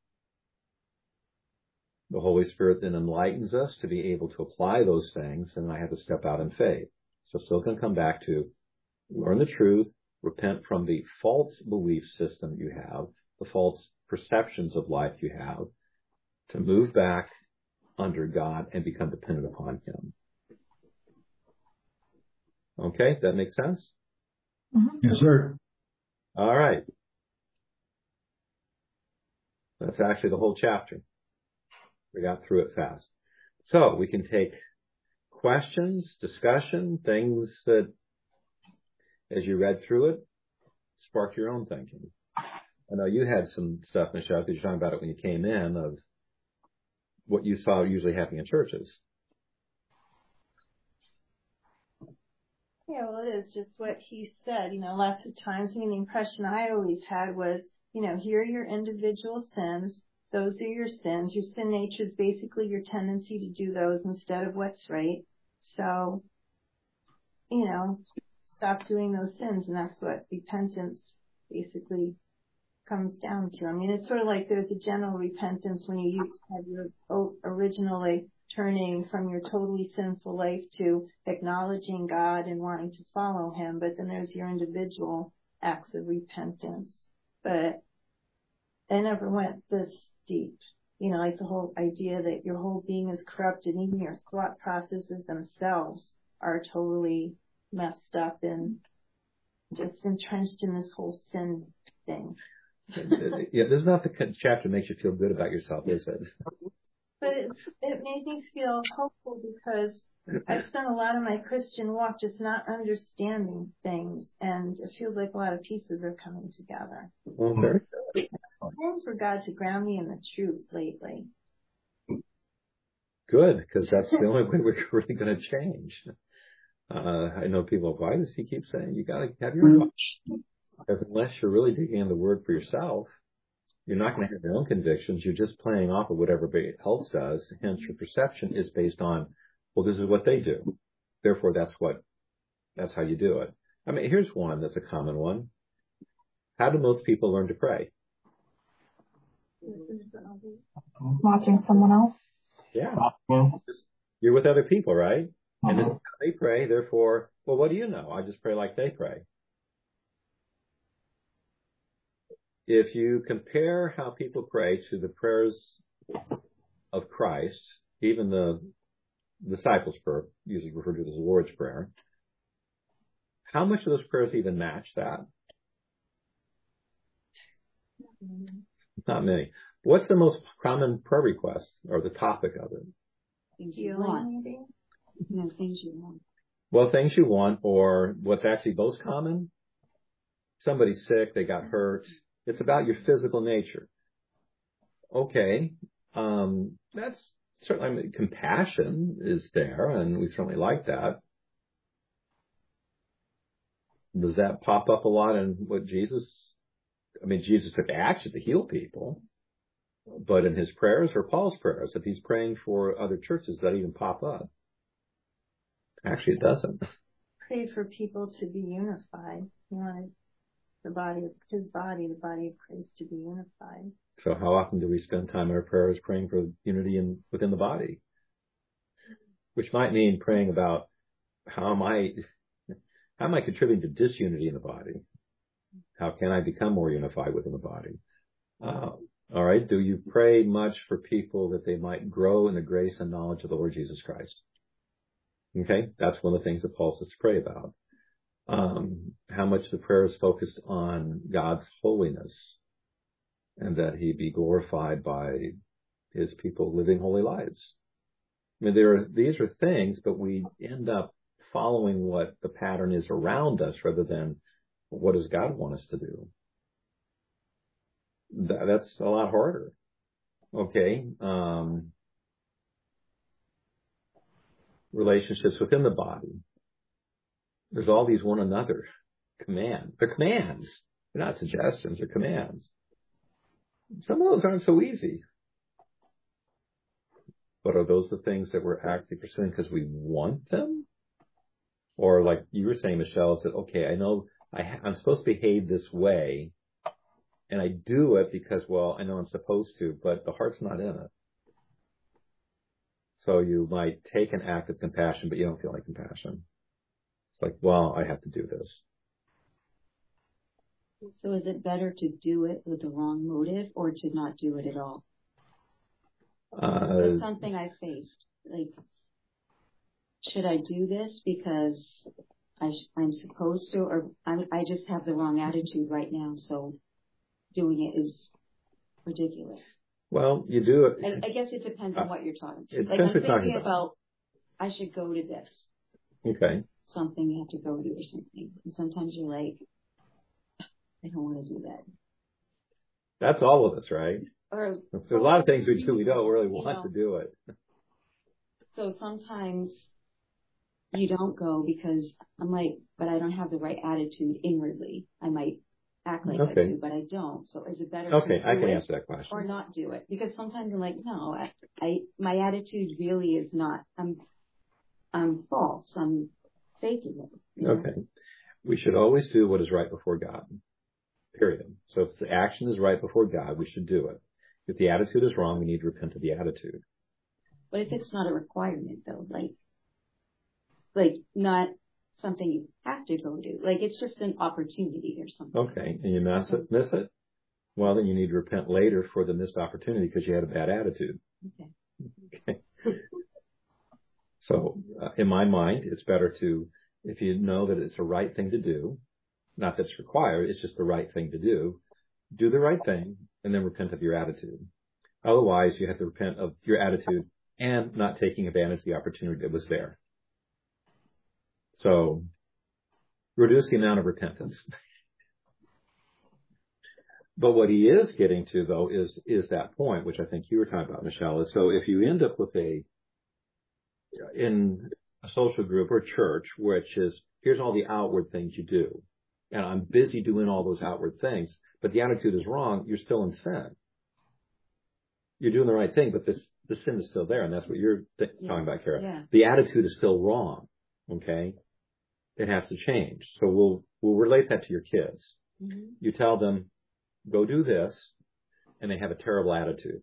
The Holy Spirit then enlightens us to be able to apply those things, and I have to step out in faith. So still going to come back to learn the truth, repent from the false belief system you have, the false perceptions of life you have, to move back under God and become dependent upon Him. Okay, that makes sense?
Mm-hmm. Yes, sir.
All right. That's actually the whole chapter. We got through it fast. So we can take questions, discussion, things that, as you read through it, sparked your own thinking? I know you had some stuff, Michelle, because you're talking about it when you came in, of what you saw usually happening in churches.
Yeah, well, it is just what he said. You know, lots of times, I mean, the impression I always had was, you know, here are your individual sins. Those are your sins. Your sin nature is basically your tendency to do those instead of what's right. So, you know, stop doing those sins, and that's what repentance basically comes down to. I mean, it's sort of like there's a general repentance when you have your originally turning from your totally sinful life to acknowledging God and wanting to follow him, but then there's your individual acts of repentance. But I never went this deep. You know, like the whole idea that your whole being is corrupted, even your thought processes themselves are totally messed up and just entrenched in this whole sin thing.
Yeah, this is not the chapter that makes you feel good about yourself, is it?
But it, it made me feel hopeful because I spent a lot of my Christian walk just not understanding things, and it feels like a lot of pieces are coming together.
Well, very good.
I'm praying for God to ground me in the truth lately.
Good, because that's the only way we're really going to change. Uh, I know people, why does he keep saying you got to have your own? Unless you're really digging in the Word for yourself, you're not going to have your own convictions. You're just playing off of what everybody else does. Hence, your perception is based on, well, this is what they do. Therefore, that's what, that's how you do it. I mean, here's one that's a common one. How do most people learn to pray?
Watching someone else.
Yeah. You're with other people, right? And this is how they pray. Therefore, well, what do you know? I just pray like they pray. If you compare how people pray to the prayers of Christ, even the disciples' prayer, usually referred to as the Lord's Prayer, how much of those prayers even match that? Not many. What's the most common prayer request or the topic of it?
Things you want.
No, things you want.
Well, things you want, or what's actually most common? Somebody's sick, they got hurt. It's about your physical nature. Okay, um, that's certainly, I mean, compassion is there, and we certainly like that. Does that pop up a lot in what Jesus, I mean, Jesus took action to heal people, but in his prayers or Paul's prayers, if he's praying for other churches, does that even pop up? Actually, it doesn't.
Pray for people to be unified. He wanted the body of his body, the body of Christ, to be unified. So
how often do we spend time in our prayers praying for unity in, within the body? Which might mean praying about how am I, how am I contributing to disunity in the body? How can I become more unified within the body? Uh, all right. Do you pray much for people that they might grow in the grace and knowledge of the Lord Jesus Christ? Okay. That's one of the things that Paul says to pray about. Um, how much the prayer is focused on God's holiness and that he be glorified by his people living holy lives. I mean, there are, these are things, but we end up following what the pattern is around us rather than what does God want us to do. That, that's a lot harder. Okay. Um, relationships within the body. There's all these one another commands. They're commands. They're not suggestions. They're commands. Some of those aren't so easy. But are those the things that we're actually pursuing because we want them? Or like you were saying, Michelle, said, okay, I know I ha- I'm supposed to behave this way, and I do it because, well, I know I'm supposed to, but the heart's not in it. So you might take an act of compassion, but you don't feel like compassion. It's like, well, I have to do this.
So is it better to do it with the wrong motive or to not do it at all?
Uh,
That's something I faced. Like, should I do this because I sh- I'm supposed to, or I'm, I just have the wrong attitude right now, so doing it is ridiculous.
Well, you do it.
I, I guess it depends on what you're talking
It
about. Like, I'm
thinking
thinking
about.
about, I should go to this.
Okay.
Something you have to go to or something. And sometimes you're like, I don't want to do that.
That's all of us, right?
Or
there's a lot of things we do we don't really want
you know,
to do it.
So sometimes you don't go because I'm like, but I don't have the right attitude inwardly. I might act like
okay.
I do, but I don't. So is it better
okay,
to do
I can
it
answer that question.
or not do it? Because sometimes I'm like, no, I, I my attitude really is not. I'm I'm false. I'm faking it. You know?
Okay. We should always do what is right before God. Period. So if the action is right before God, we should do it. If the attitude is wrong, we need to repent of the attitude.
But if it's not a requirement, though, like, like not something you have to go do, like it's just an opportunity or something.
Okay, and you miss it, miss it. Well, then you need to repent later for the missed opportunity because you had a bad attitude.
Okay.
Okay. So, uh, in my mind, it's better to, if you know that it's the right thing to do, not that it's required, it's just the right thing to do, do the right thing and then repent of your attitude. Otherwise, you have to repent of your attitude and not taking advantage of the opportunity that was there. So, reduce the amount of repentance. But what he is getting to, though, is is that point, which I think you were talking about, Michelle, is so if you end up with a, in a social group or church, which is, here's all the outward things you do, and I'm busy doing all those outward things, but the attitude is wrong, you're still in sin. You're doing the right thing, but this the sin is still there, and that's what you're th- yeah. talking about, Kara.
Yeah.
The attitude is still wrong, okay? It has to change. So we'll we'll relate that to your kids.
Mm-hmm.
You tell them, go do this, and they have a terrible attitude.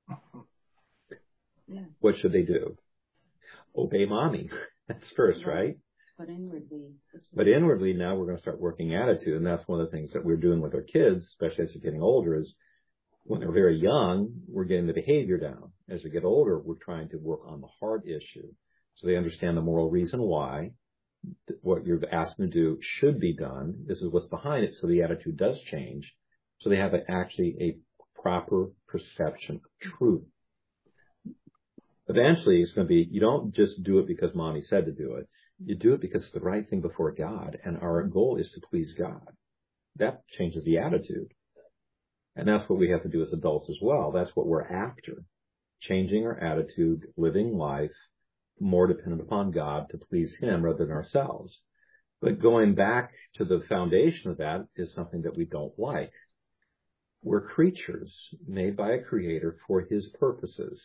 Yeah.
What should they do? Obey mommy. That's first, right? right?
But inwardly.
But inwardly, now we're going to start working attitude, and that's one of the things that we're doing with our kids, especially as they're getting older, is when they're very young, we're getting the behavior down. As they get older, we're trying to work on the heart issue. So they understand the moral reason why what you've asked them to do should be done. This is what's behind it, so the attitude does change. So they have a, actually a proper perception of truth. Eventually, it's going to be, you don't just do it because mommy said to do it. You do it because it's the right thing before God, and our goal is to please God. That changes the attitude. And that's what we have to do as adults as well. That's what we're after. Changing our attitude, living life more dependent upon God to please Him rather than ourselves. But going back to the foundation of that is something that we don't like. We're creatures made by a creator for His purposes.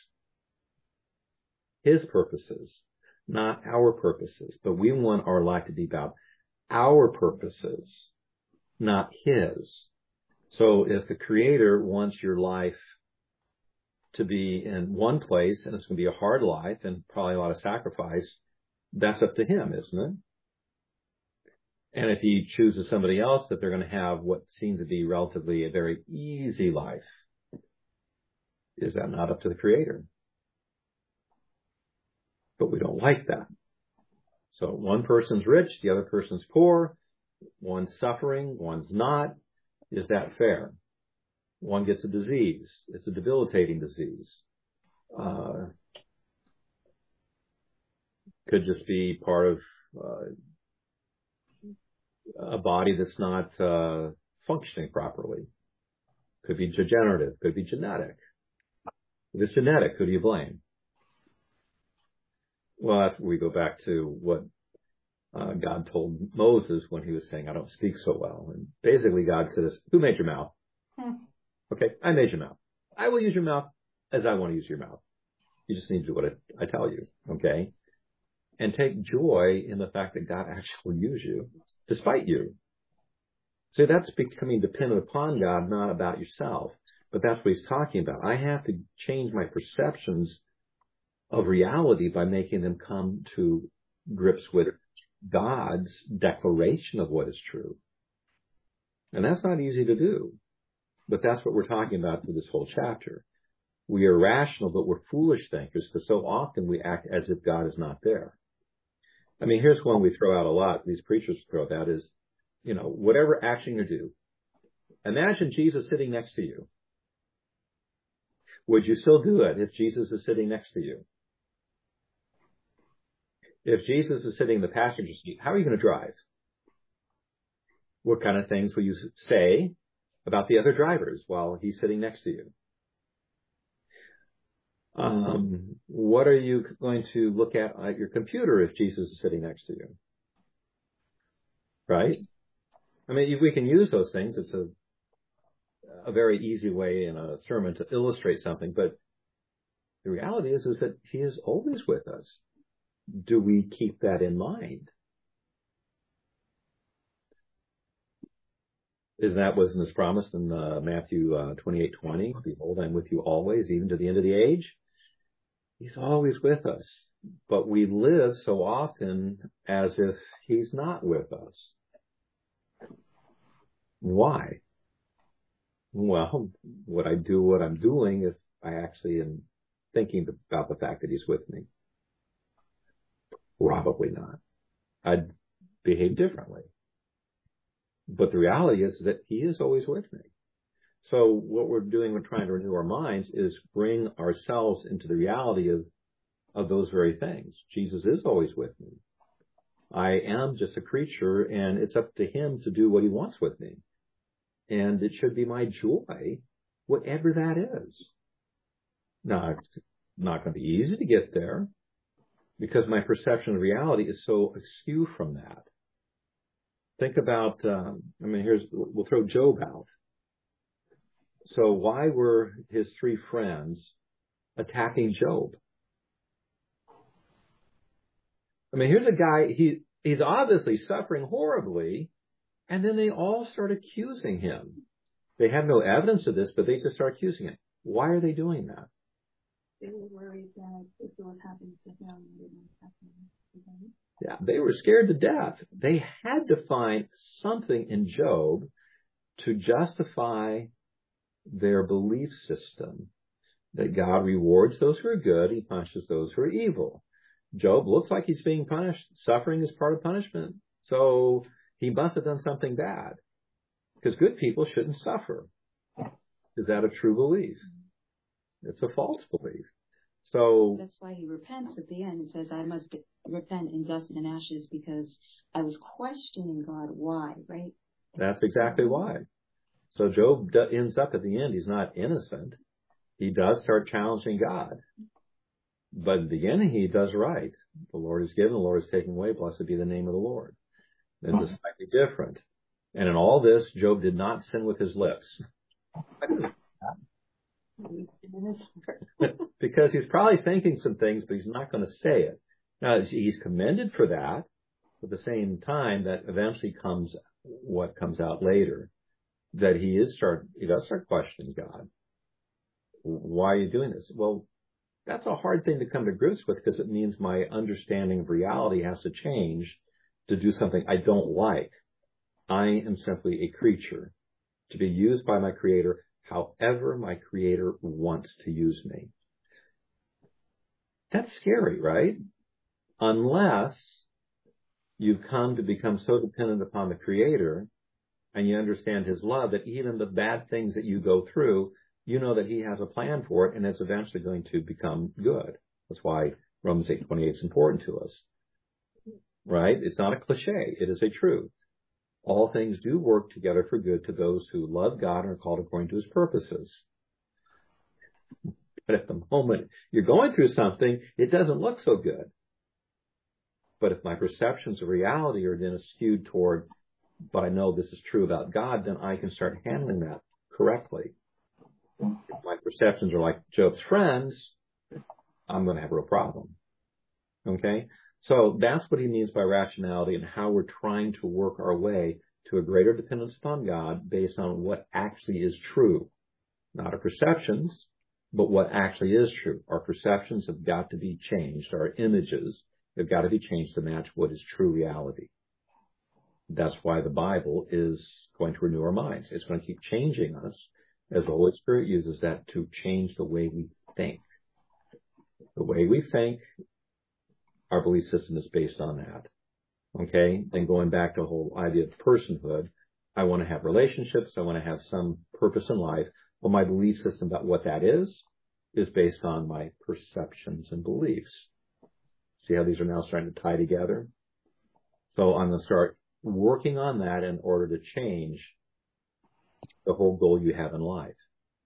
His purposes, not our purposes. But we want our life to be about our purposes, not His. So if the Creator wants your life to be in one place, and it's going to be a hard life and probably a lot of sacrifice, that's up to Him, isn't it? And if He chooses somebody else that they're going to have what seems to be relatively a very easy life, is that not up to the Creator? But we don't like that. So one person's rich, the other person's poor, one's suffering, one's not. Is that fair? One gets a disease. It's a debilitating disease. Uh, could just be part of uh, a body that's not uh, functioning properly. Could be degenerative. Could be genetic. If it's genetic, who do you blame? Well, that's where we go back to what uh, God told Moses when He was saying, I don't speak so well. And basically God says, who made your mouth? Hmm. Okay, I made your mouth. I will use your mouth as I want to use your mouth. You just need to do what I, I tell you, okay? And take joy in the fact that God actually will use you, despite you. So that's becoming dependent upon God, not about yourself. But that's what He's talking about. I have to change my perceptions of reality by making them come to grips with God's declaration of what is true. And that's not easy to do. But that's what we're talking about through this whole chapter. We are rational, but we're foolish thinkers because so often we act as if God is not there. I mean, here's one we throw out a lot. These preachers throw that is, you know, whatever action you do, imagine Jesus sitting next to you. Would you still do it if Jesus is sitting next to you? If Jesus is sitting in the passenger seat, how are you going to drive? What kind of things will you say about the other drivers while he's sitting next to you? Um, what are you going to look at at your computer if Jesus is sitting next to you? Right? I mean, we can use those things. It's a, a very easy way in a sermon to illustrate something, but the reality is, is that he is always with us. Do we keep that in mind? Isn't that wasn't this promised in uh, Matthew uh, twenty-eight twenty? Behold, I'm with you always, even to the end of the age. He's always with us, but we live so often as if he's not with us. Why? Well, would I do what I'm doing if I actually am thinking about the fact that he's with me? Probably not. I'd behave differently. But the reality is that he is always with me. So what we're doing, we're trying to renew our minds, is bring ourselves into the reality of, of those very things. Jesus is always with me. I am just a creature, and it's up to him to do what he wants with me. And it should be my joy, whatever that is. Now, it's not going to be easy to get there, because my perception of reality is so askew from that. Think about, um, I mean, here's, we'll throw Job out. So why were his three friends attacking Job? I mean, here's a guy, he he's obviously suffering horribly, and then they all start accusing him. They have no evidence of this, but they just start accusing him. Why are they doing that?
They were worried that if it was happening to him, it would happen to them.
Yeah, they were scared to death. They had to find something in Job to justify their belief system, that God rewards those who are good, he punishes those who are evil. Job looks like he's being punished. Suffering is part of punishment. So he must have done something bad, because good people shouldn't suffer. Is that a true belief? It's a false belief. So
that's why he repents at the end and says, I must repent in dust and ashes, because I was questioning God. Why, right?
That's exactly why. So Job ends up at the end, he's not innocent. He does start challenging God. But in the beginning, he does right. The Lord is given, the Lord is taken away. Blessed be the name of the Lord. It's a slightly different. And in all this, Job did not sin with his lips. Because he's probably thinking some things, but he's not going to say it. Now, he's commended for that. At the same time, that eventually comes what comes out later, that he is start he does start questioning God. Why are you doing this? Well, that's a hard thing to come to grips with, because it means my understanding of reality has to change to do something I don't like. I am simply a creature to be used by my Creator however my Creator wants to use me. That's scary, right? Unless you come to become so dependent upon the Creator and you understand his love that even the bad things that you go through, you know that he has a plan for it, and it's eventually going to become good. That's why Romans eight twenty-eight is important to us. Right? It's not a cliche. It is a truth. All things do work together for good to those who love God and are called according to his purposes. But at the moment you're going through something, it doesn't look so good. But if my perceptions of reality are then skewed toward, but I know this is true about God, then I can start handling that correctly. If my perceptions are like Job's friends, I'm going to have a real problem. Okay? So that's what he means by rationality, and how we're trying to work our way to a greater dependence upon God based on what actually is true. Not our perceptions, but what actually is true. Our perceptions have got to be changed. Our images have got to be changed to match what is true reality. That's why the Bible is going to renew our minds. It's going to keep changing us as the Holy Spirit uses that to change the way we think. The way we think, our belief system is based on that. Okay? Then going back to the whole idea of personhood, I want to have relationships. I want to have some purpose in life. Well, my belief system about what that is, is based on my perceptions and beliefs. See how these are now starting to tie together? So I'm going to start working on that in order to change the whole goal you have in life.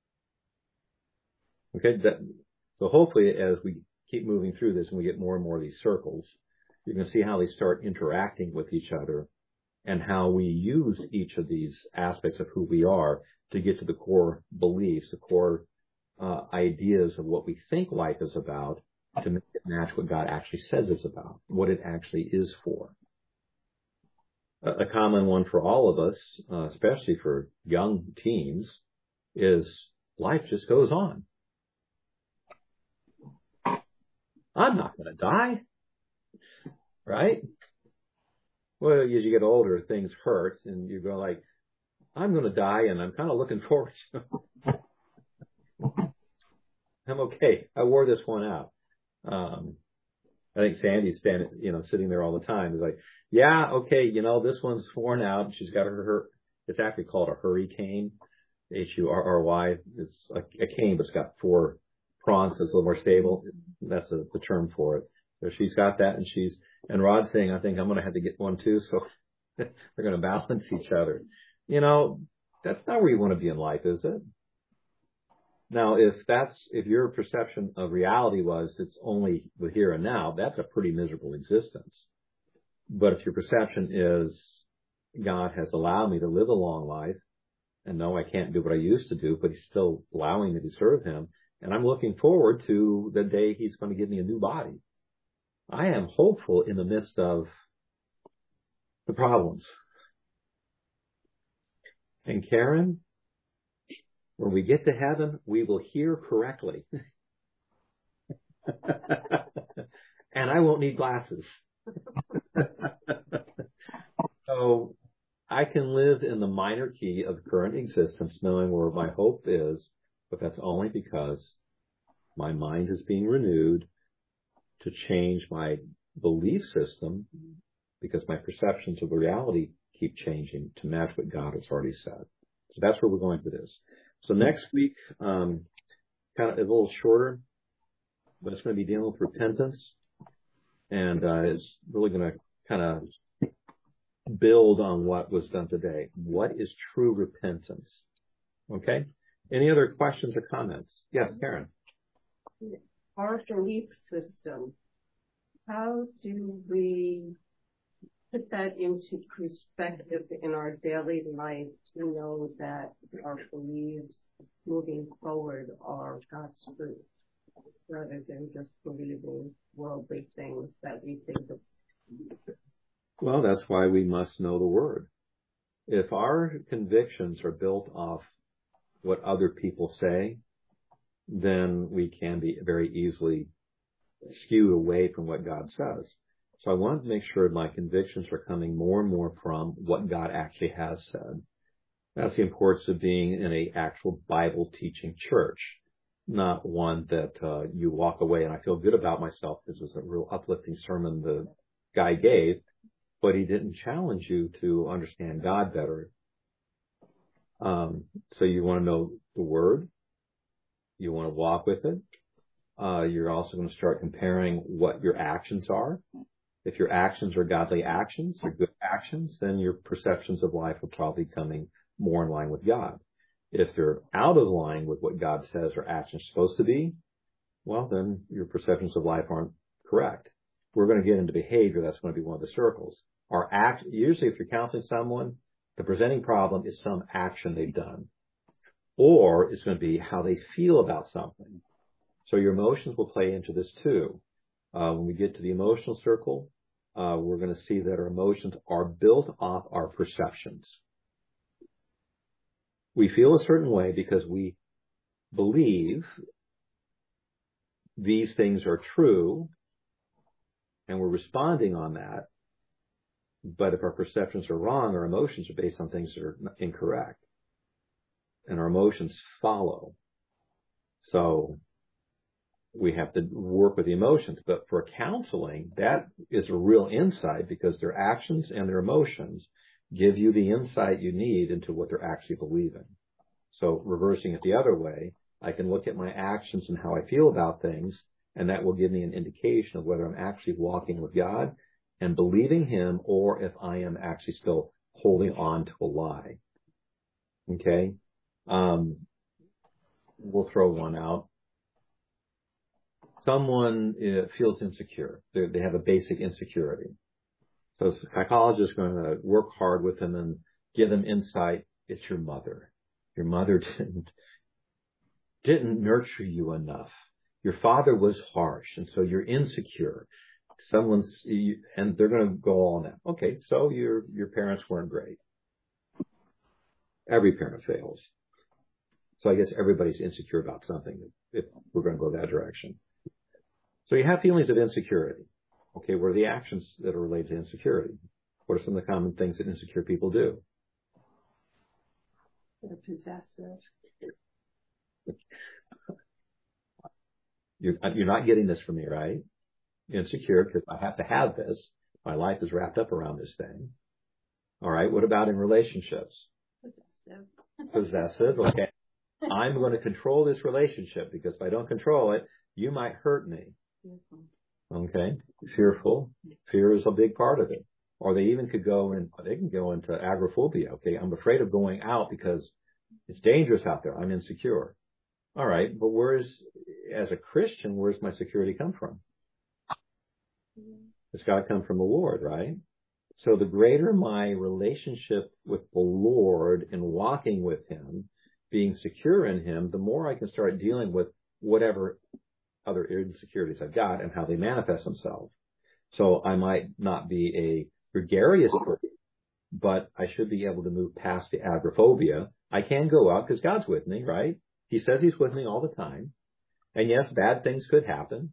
Okay, that, so hopefully as we keep moving through this and we get more and more of these circles, you can see how they start interacting with each other and how we use each of these aspects of who we are to get to the core beliefs, the core uh, ideas of what we think life is about, to make it match what God actually says it's about, what it actually is for. A, a common one for all of us, uh, especially for young teens, is life just goes on. I'm not going to die, right? Well, as you get older, things hurt, and you go like, I'm going to die, and I'm kind of looking forward to it. I'm okay. I wore this one out. Um, I think Sandy's standing, you know, sitting there all the time. It's like, yeah, okay, you know, this one's worn out. She's got her, her it's actually called a hurricane, H U R R Y. It's a, a cane, but it's got four prongs. It's a little more stable. That's a, the term for it. So she's got that, and she's, and Rod's saying, I think I'm going to have to get one too. So they're going to balance each other. You know, that's not where you want to be in life, is it? Now, if that's, if your perception of reality was it's only the here and now, that's a pretty miserable existence. But if your perception is God has allowed me to live a long life, and no, I can't do what I used to do, but he's still allowing me to serve him, and I'm looking forward to the day he's going to give me a new body. I am hopeful in the midst of the problems. And Karen, when we get to heaven, we will hear correctly. And I won't need glasses. So I can live in the minor key of current existence, knowing where my hope is, but that's only because my mind is being renewed to change my belief system, because my perceptions of the reality keep changing to match what God has already said. So that's where we're going for this. So next week, um, kind of a little shorter, but it's going to be dealing with repentance, and uh, it's really going to kind of build on what was done today. What is true repentance? Okay. Any other questions or comments? Yes, Karen.
Our belief system, how do we put that into perspective in our daily life to know that our beliefs moving forward are God's truth, rather than just believing worldly things that we think of?
Well, that's why we must know the Word. If our convictions are built off what other people say, then we can be very easily skewed away from what God says. So I want to make sure my convictions are coming more and more from what God actually has said. That's the importance of being in an actual Bible teaching church, not one that uh, you walk away and I feel good about myself. This was a real uplifting sermon the guy gave, but he didn't challenge you to understand God better. Um, so you want to know the Word. You want to walk with it. Uh, you're also going to start comparing what your actions are. If your actions are godly actions or good actions, then your perceptions of life are probably coming more in line with God. If they're out of line with what God says or actions are supposed to be, well, then your perceptions of life aren't correct. We're going to get into behavior. That's going to be one of the circles. Our act, usually if you're counseling someone, the presenting problem is some action they've done, or it's going to be how they feel about something. So your emotions will play into this too. Uh, when we get to the emotional circle, uh, we're going to see that our emotions are built off our perceptions. We feel a certain way because we believe these things are true, and we're responding on that. But if our perceptions are wrong, our emotions are based on things that are incorrect. And our emotions follow. So we have to work with the emotions. But for counseling, that is a real insight, because their actions and their emotions give you the insight you need into what they're actually believing. So reversing it the other way, I can look at my actions and how I feel about things, and that will give me an indication of whether I'm actually walking with God and believing him, or if I am actually still holding on to a lie. Okay? Um, we'll throw one out. Someone uh, feels insecure. They, they have a basic insecurity. So a psychologist is going to work hard with them and give them insight. It's your mother. Your mother didn't, didn't nurture you enough. Your father was harsh, and so you're insecure. Someone's, and they're going to go on that. Okay, so your your parents weren't great. Every parent fails. So I guess everybody's insecure about something if we're going to go that direction. So you have feelings of insecurity. Okay, what are the actions that are related to insecurity? What are some of the common things that insecure people do?
They're possessive.
You're, you're not getting this from me, right? Insecure because I have to have this. My life is wrapped up around this thing. All right, what about in relationships?
Possessive.
Possessive, okay. I'm going to control this relationship because if I don't control it, you might hurt me. Okay, fearful. Fear is a big part of it. Or they even could go in, they can go into agoraphobia. Okay, I'm afraid of going out because it's dangerous out there. I'm insecure. All right, but where's, as a Christian, where's my security come from? It's got to come from the Lord, right? So the greater my relationship with the Lord and walking with him, being secure in him, the more I can start dealing with whatever other insecurities I've got and how they manifest themselves. So I might not be a gregarious person, but I should be able to move past the agoraphobia. I can go out because God's with me, right? He says he's with me all the time. And yes, bad things could happen.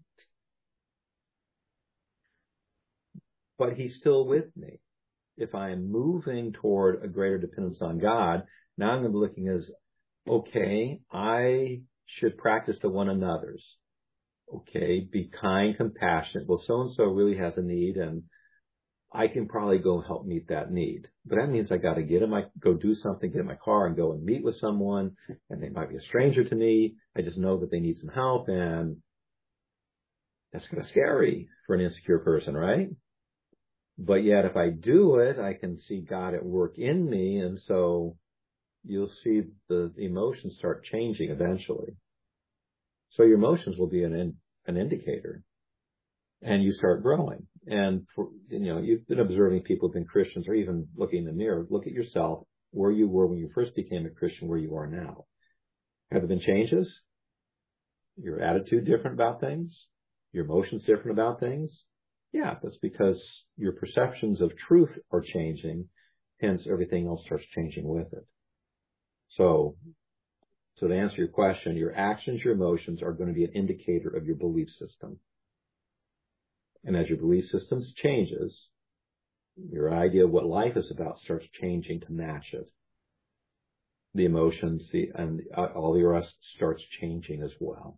But he's still with me. If I'm moving toward a greater dependence on God, now I'm going to be looking as, okay, I should practice to one another's. Okay, be kind, compassionate. Well, so-and-so really has a need, and I can probably go help meet that need. But that means I got to get in my, go do something, get in my car and go and meet with someone, and they might be a stranger to me. I just know that they need some help, and that's kind of scary for an insecure person, right? But yet if I do it, I can see God at work in me, and so you'll see the emotions start changing eventually. So your emotions will be an in, an indicator, and you start growing. And for, you know, you've been observing people who've been Christians, or even looking in the mirror. Look at yourself, where you were when you first became a Christian, where you are now. Have there been changes? Your attitude different about things? Your emotions different about things? Yeah, that's because your perceptions of truth are changing. Hence, everything else starts changing with it. So. So to answer your question, your actions, your emotions are going to be an indicator of your belief system. And as your belief system changes, your idea of what life is about starts changing to match it. The emotions, the, and all the rest starts changing as well.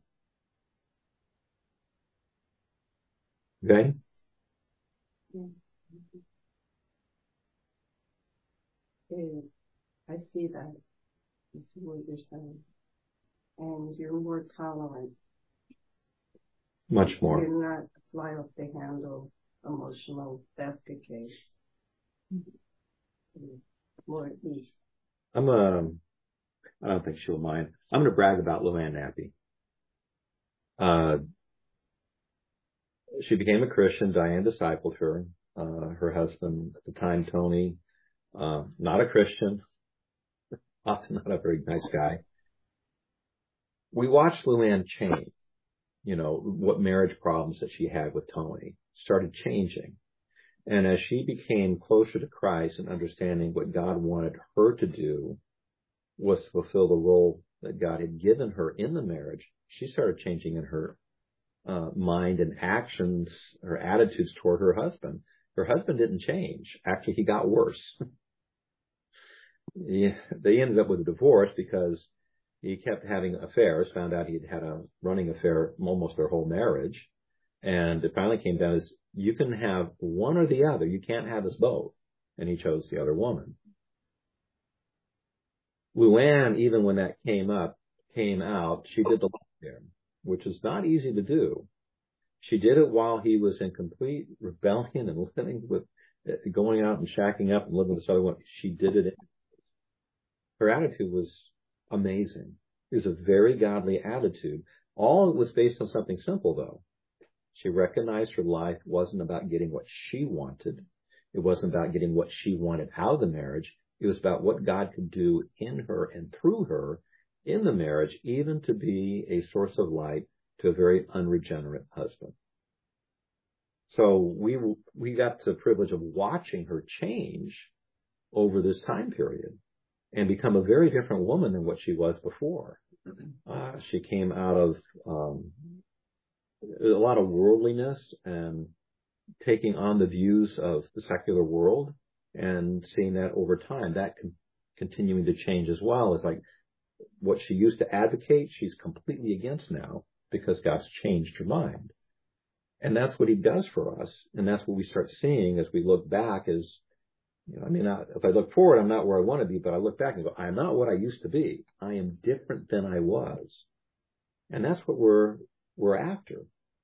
Okay?
Yeah. I see that. I see what you're saying. And you're more tolerant.
Much more.
You're not a fly off the handle, emotional basket case. More at least.
I'm a, I don't think she'll mind. I'm going to brag about Luann Nappy. Uh, she became a Christian. Diane discipled her. Uh, her husband at the time, Tony, uh, not a Christian. Often not a very nice guy. We watched Luann change, you know, what marriage problems that she had with Tony started changing. And as she became closer to Christ and understanding what God wanted her to do was to fulfill the role that God had given her in the marriage, she started changing in her uh, mind and actions, her attitudes toward her husband. Her husband didn't change. Actually, he got worse. Yeah, they ended up with a divorce because he kept having affairs, found out he'd had a running affair almost their whole marriage. And it finally came down as, you can have one or the other. You can't have us both. And he chose the other woman. Luann, even when that came up, came out, she did the love affair, which is not easy to do. She did it while he was in complete rebellion and living with, going out and shacking up and living with this other one. She did it. Her attitude was amazing. It was a very godly attitude. All was based on something simple, though. She recognized her life wasn't about getting what she wanted. It wasn't about getting what she wanted out of the marriage. It was about what God could do in her and through her in the marriage, even to be a source of light to a very unregenerate husband. So we we got the privilege of watching her change over this time period and become a very different woman than what she was before. Uh, she came out of um, a lot of worldliness and taking on the views of the secular world and seeing that over time, that con- continuing to change as well. It's like what she used to advocate, she's completely against now because God's changed her mind. And that's what he does for us. And that's what we start seeing as we look back is, you know, I mean, I, if I look forward, I'm not where I want to be, but I look back and go, I'm not what I used to be. I am different than I was. And that's what we're, we're after.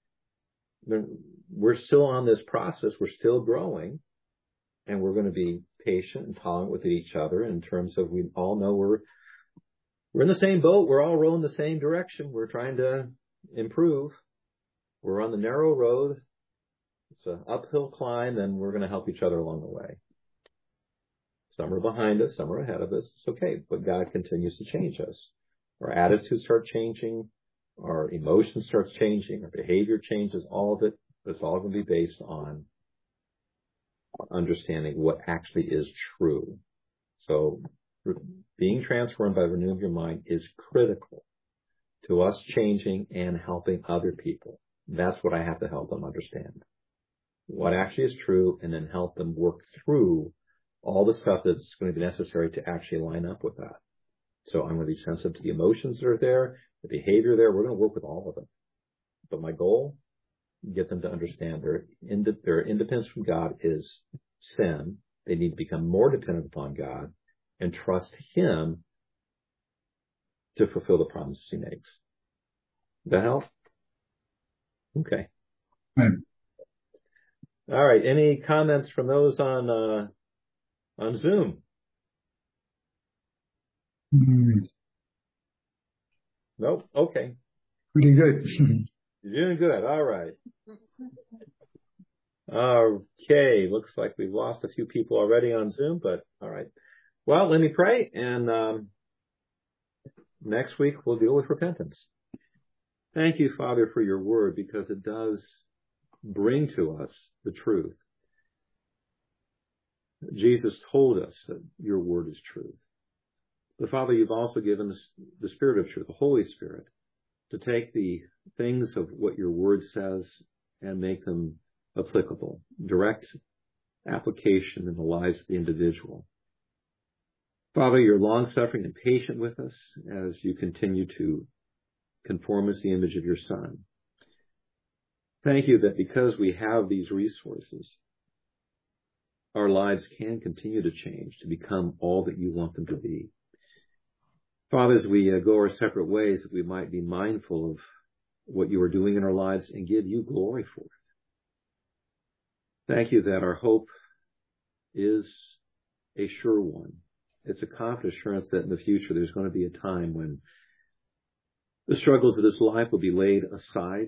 We're still on this process. We're still growing, and we're going to be patient and tolerant with each other in terms of we all know we're, we're in the same boat. We're all rowing the same direction. We're trying to improve. We're on the narrow road. It's an uphill climb, and we're going to help each other along the way. Some are behind us, some are ahead of us. It's okay, but God continues to change us. Our attitudes start changing, our emotions start changing, our behavior changes, all of it. But it's all going to be based on understanding what actually is true. So being transformed by the renewing of your mind is critical to us changing and helping other people. That's what I have to help them understand. What actually is true, and then help them work through all the stuff that's going to be necessary to actually line up with that. So I'm going to be sensitive to the emotions that are there, the behavior there. We're going to work with all of them. But my goal, get them to understand their, ind- their independence from God is sin. They need to become more dependent upon God and trust him to fulfill the promises he makes. Does that help? Okay.
Right.
All right. Any comments from those on uh, on Zoom?
Mm,
Nope. Okay.
pretty good.
You're doing good. All right. Okay. Looks like we've lost a few people already on Zoom, but all right. Well, let me pray, and um, next week we'll deal with repentance. Thank you, Father, for your word, because it does bring to us the truth. Jesus told us that your word is truth. But Father, you've also given us the Spirit of truth, the Holy Spirit, to take the things of what your word says and make them applicable, direct application in the lives of the individual. Father, you're long-suffering and patient with us as you continue to conform us to the image of your Son. Thank you that because we have these resources, our lives can continue to change, to become all that you want them to be. Father, as we uh, go our separate ways, that we might be mindful of what you are doing in our lives and give you glory for it. Thank you that our hope is a sure one. It's a confident assurance that in the future there's going to be a time when the struggles of this life will be laid aside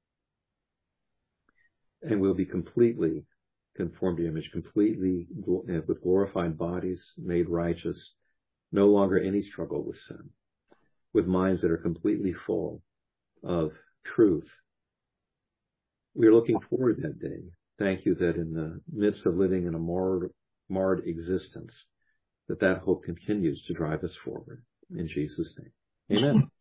and we'll be completely conformed to your image, completely with glorified bodies, made righteous, no longer any struggle with sin, with minds that are completely full of truth. We are looking forward to that day. Thank you that in the midst of living in a marred, marred existence, that that hope continues to drive us forward. In Jesus' name, amen.